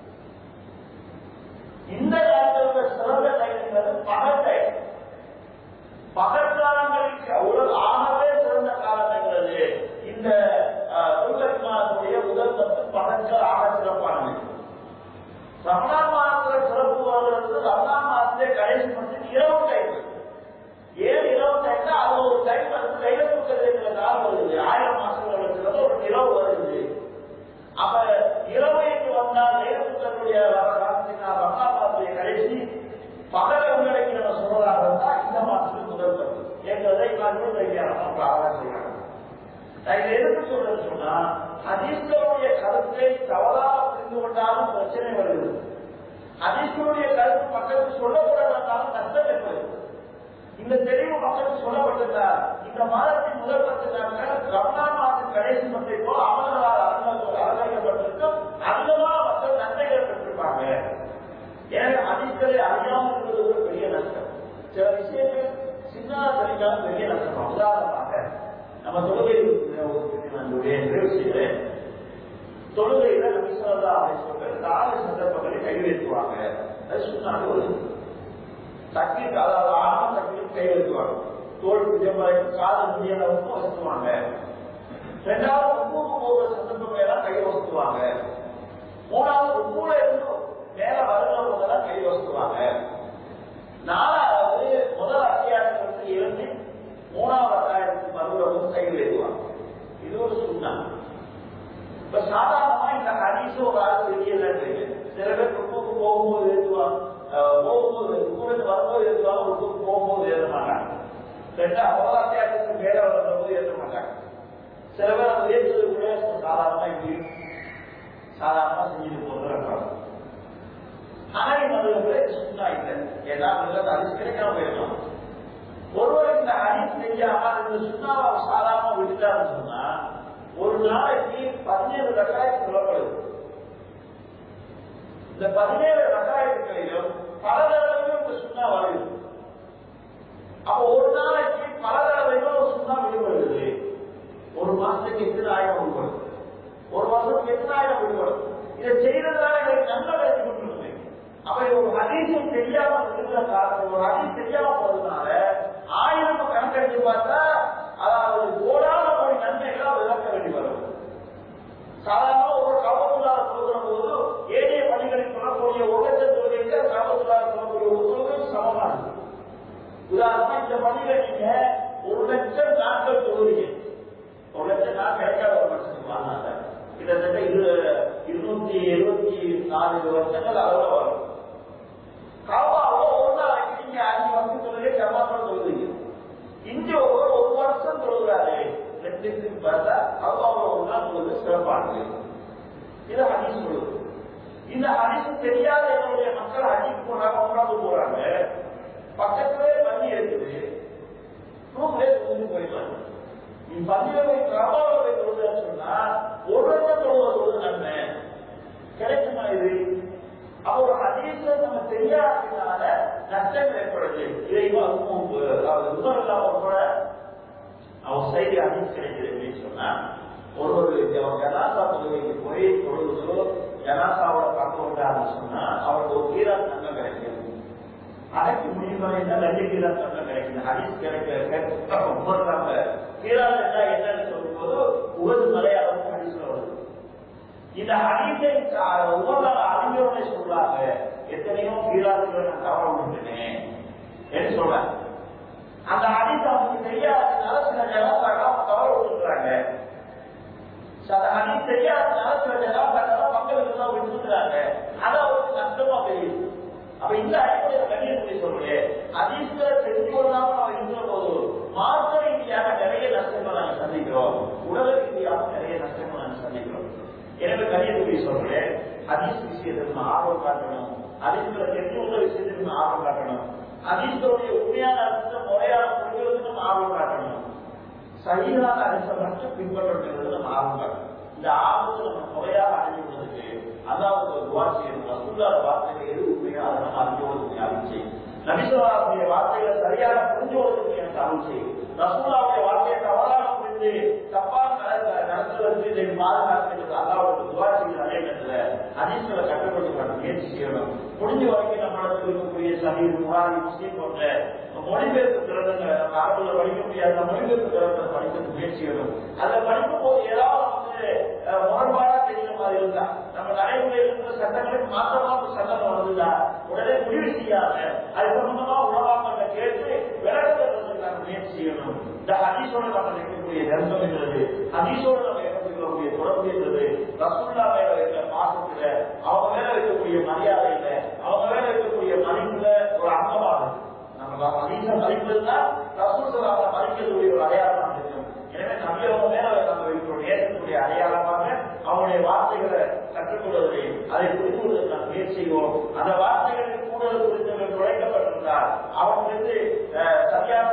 இந்த காலத்தில் சிறந்த டைம்ங்கிறது பகல் டைம். பகல் காலங்களுக்கு அவ்வளவு ஆகவே சிறந்த காலம் என்கிறது இந்த துல்ஹஜ் மாதத்துடைய முதல் பத்து பகற்கள் ஆக சிறப்பானது. ரமலான் மாதத்துல சிறப்பு வருவது ரமலான் மாதத்திலே கடைசி பத்து இரவு டைம். ஏன் இரவு டைம்னா அது ஒரு டைம் வந்து லைலத்துல் காலம் வருது. ஆயிரம் மாசங்கள் இருக்கிறது ஒரு இரவு வருது. அப்ப இரவைக்கு வந்தால் லைலத்துல் ரமலான் மாதத்துடைய கடைசி பகல உங்களுக்கு நம்ம சொல்றதாக இருந்தா இந்த மாசத்துக்கு முதல் பத்து எங்களை செய்யறாங்க. இதை எதுக்கு சொல்றது சொன்னா ஹதீஸ்களுடைய கருத்தை தவறாக புரிந்து கொண்டாலும் பிரச்சனை வருது. ஹதீஸ்களுடைய கருத்து மக்களுக்கு சொல்லப்படாதாலும் நஷ்டம் என்பது. இந்த தெளிவு மக்களுக்கு சொல்லப்பட்டிருந்தால் இந்த மாதத்தின் முதல் பத்து நாட்கள் ரமலான் மாதத்தின் கடைசி பத்தை போல் அமல்களால் அலங்கரிக்கப்பட்டிருக்கும். அதிகமாக மக்கள் நன்மைகள் பெற்றிருப்பாங்க. எனவே ஹதீஸ்களை அறியாமல் இருப்பது ஒரு பெரிய நஷ்டம். சில விஷயங்கள் சின்னதா தெரிஞ்சாலும் பெரிய நஷ்டம். உதாரணமாக நம்ம தொழுகையில் நிறைவு செய்கிறேன். தொழுகையில நபி ஸல்லல்லாஹு அலைஹி வஸல்லம் நாலு சந்தர்ப்பங்களை கை வைத்துவாங்க. அது சொன்னாங்க ஒரு தக்பீர், அதாவது ஆரம்ப தக்பீர் கை வைத்துவாங்க. தோல் புஜம் வரைக்கும் காது முடியளவுக்கு வசத்துவாங்க. இரண்டாவது ருக்குவுக்கு போகிற சந்தர்ப்பம் எல்லாம் கை வசத்துவாங்க. மூணாவது ருக்குல இருந்து மேல வருகிற போதெல்லாம் கை வசத்துவாங்க. நாலாவது முதல் அத்தியாயத்திலிருந்து இருந்து மூணாவது அத்தியாயத்துக்கு வருகிறவங்க கை வைத்துவாங்க. இது ஒரு சுண்ணா. இப்ப சாதாரணமா இந்த ஹதீஸ் ஒரு ஆள் தெரியல. சில பேர் ருக்குவுக்கு போகும்போது எழுதுவாங்க, போகும்போது ருக்குவுக்கு வரும்போது எழுதுவாங்க, ருக்குவுக்கு போகும்போது எழுத மாட்டாங்க. ரெண்டா முதல் அத்தியாயத்துக்கு மேல வர்ற போது எழுத மாட்டாங்க. சில பேர் அந்த ஏற்றுவது கூட சாதாரணமா இப்படி சாதாரணமா செஞ்சுட்டு போகிறது. ஆனா இந்த சுண்ணா இல்லை. ஏன்னா ஹதீஸ் கிடைக்காம போயிருக்கலாம். ஒருவர் இந்த ஹதீஸ் தெரியாம இந்த சுண்ணாவை சாதாரண விட்டுட்டாருன்னு சொன்னா ஒரு நாளைக்கு பதினேழு ரக்காயத்து சொல்லப்படுது. இந்த பதினேழு ரக்காயத்துகளிலும் பல தடவையும் இந்த சுண்ணா வருது. அப்ப ஒரு நாளைக்கு பல தடவையும் ஒரு சுண்ணா விடுபடுது. ஒரு மாசத்துக்கு எத்தனை ஆயிரம் விடுபடும், ஒரு மாசத்துக்கு எத்தனை ஆயிரம் விடுபடும். இதை செய்யறதுனால எனக்கு நன்மை கிடைத்து கொண்டிருந்தேன். அப்ப ஒரு ஹதீஸும் தெரியாம இருக்கிற காரணம், ஒரு ஹதீஸ் தெரியாம போறதுனால ஆயிரம் கணக்கெடுத்து பார்த்தா அதாவது கோடான கோடி நன்மைகளை விளக்க வேண்டி வரும். சாதாரண ஒரு காவல்துறையாக சொல்கிற போது ஏனைய பணிகளில் சொல்லக்கூடிய ஒரு லட்சம் தொழிலுக்கு காவல்துறையாக சொல்லக்கூடிய ஒரு தொழில் சமமானது. உதாரணமா இந்த பணியில நீங்க ஒரு லட்சம் நாட்கள் தொழுவீங்க, ஒரு லட்சம் நாள் கிடைக்காத ஒரு மனுஷனுக்கு வாழ்நாள் கிட்டத்தட்ட இரு இருநூத்தி எழுபத்தி நாலு வருஷங்கள் அளவுல வரும். காவாவோ ஒரு நாளைக்கு நீங்க அஞ்சு வருஷம் தொழிலே ஜமாத்தோட தொழுவீங்க. இங்க ஒரு ஒரு வருஷம் தொழுகிறாரு ரெண்டு பார்த்தா அவ்வாறு ஒரு நாள் தொழுது சிறப்பானது. இது ஹதீஸ் சொல்லுது. இந்த ஹதீஸ் தெரியாத என்னுடைய மக்கள் ஹதீஸ் போறாங்க, உட்காந்து போறாங்க, பக்கத்திலே பள்ளி இருக்குது, ரூம்லே தூங்கி போயிடுவாங்க. நீ பள்ளியை கிராமத்தை தொழுதுன்னு சொன்னா ஒரு லட்சம் தொழுவது நன்மை கிடைக்குமா? இது அப்ப ஒரு ஹதீஸ நம்ம தெரியாததுனால நஷ்டம் ஏற்படுது. இதையும் அதுவும் முதல் இல்லாம கூட அவர் செய்தி ஹதீஸ் கிடைக்கிறது அப்படின்னு சொன்னா ஒரு ஒரு ஜனாசா தொழுகைக்கு போய் தொழுதோ ஜனாசாவோட பக்கம் விட்டாருன்னு சொன்னா அவருக்கு ஒரு கீராத் நன்மை கிடைக்கிறது. அடைக்கு முடியுமா என்ன ரெண்டு கீராத் நன்மை கிடைக்குது. ஹதீஸ் கிடைக்க போடுறாங்க. கீராத் என்ன என்னன்னு சொல்லும் போது உகது மலையாளம் ஹதீஸ்ல வருது. இந்த ஹதீஸை உகத அறிஞரோட சொல்றாங்க, எத்தனையோ கீராத்துகளை நான் தவற விட்டுட்டேன் என்று சொல்றாங்க. அந்த ஹதீஸ் அவங்களுக்கு தெரியாததுனால சில ஜனாசாக்கள் அவங்க தவற விட்டுறாங்க. அந்த ஹதீஸ் தெரியாததுனால சில ஜனாசாக்கள் மக்களுக்கு எல்லாம் விட்டுறாங்க. அது அவருக்கு நஷ்டமா தெரியுது. அப்ப இந்த அடிப்படையில கண்ணியத்தை சொல்றேன், ஹதீஸ்களை தெரிந்து கொள்ளாம நம்ம இருக்கிற போது மார்க்க ரீதியாக நிறைய நஷ்டங்களை நாங்கள் சந்திக்கிறோம், உடல் ரீதியாக நிறைய நஷ்டங்களை நாங்கள் சந்திக்கிறோம். எனவே கண்ணியத்தை சொல்றேன், ஹதீஸ் விஷயத்துக்கு நம்ம ஆர்வம் காட்டணும், ஹதீஸ்களை தெரிந்து கொண்ட விஷயத்துக்கு நம்ம ஆர்வம் காட்டணும், ஹதீஸ்களுடைய உண்மையான அர்த்தம் முறையான புரிதலுக்கு நம்ம ஆர்வம் காட்டணும், சரியான அர்த்தம் மட்டும் பின்பற்றது நம்ம ஆர்வம் காட்டணும். இந்த ஆர்வத்தை நம்ம முறையாக அடைஞ்சு கொள்வதற்கு அதாவது துவா செய்யணும். ரசூலுல்லாஹ் வார்த்தைகள் எது உண்மையோ அதை நம்ம அறிஞ்சோடுறதுக்கு அருள் செய்யும். நபிஸல்லாஹுடைய வார்த்தைகளை சரியாக புரிஞ்சோடுறதுக்கு எனக்கு அருள் செய்யும். ரசூலுல்லாஹுடைய வார்த்தையை தவறாக புரிந்து தப்பான நடத்துவதற்கு இதை பாதுகாக்கிறது அல்லாஹ்வுக்கு துவா செய்கிற அதே நேரத்தில் ஹதீஸ்களை கட்டுப்படுத்த முயற்சி செய்யணும். முடிஞ்ச வரைக்கும் நம்மளுக்கு இருக்கக்கூடிய சஹீஹ் புகாரி முஸ்லிம் போன்ற மொழிபெயர்ப்பு திறன்களை நம்ம அரபுல படிக்க முடியாத மொழிபெயர்ப்பு திறன்களை படிக்க முயற்சி செய்யணும். அதை படிக்கும் போது ஏதாவது வந்து முரண்பாடா தெரிகிற மாதிரி இருந்தா நம்ம நடைமுறையில் இருக்கிற சட்டங்களுக்கு மாற்றமாக சட்டம் வருதுதா உடனே முடிவு செய்யாத அது சம்பந்தமா உணவாக்க கேட்டு விளக்கத்தை முயற்சி செய்யணும். இந்த ஹதீஸோட நம்ம இருக்கக்கூடிய நெருக்கம் என்றது, ஹதீஸோடு நம்ம ஏற்படுத்தக்கூடிய தொடர்பு என்றது, ரசூலுல்லாஹ் மேல இருக்கிற பாசத்துல அவங்க மேல இருக்கக்கூடிய மரியாதையில அவங்க மேல இருக்கக்கூடிய மதிப்புல ஒரு அங்கமாகும். நம்ம ஹதீஸ மதிப்பதுதான் ரசூல் ஸல்லல்லாஹு அலைஹி மதிக்கக்கூடிய ஒரு அடையாளமாக இருக்கும். எனவே நபி அவங்க மேல நம்ம இருக்கக்கூடிய ஏற்கக்கூடிய அடையாளமாக அவங்களுடைய வார்த்தைகளை கற்றுக்கொள்வதை அதை புரிந்து கொள்வதற்கு நாம் முயற்சி செய்வோம். அந்த வார்த்தைகளின் கூடுதல் குறித்தவர்கள் நுழைக்கப்பட்டிருந்தால் அவர்களுக்கு சரியான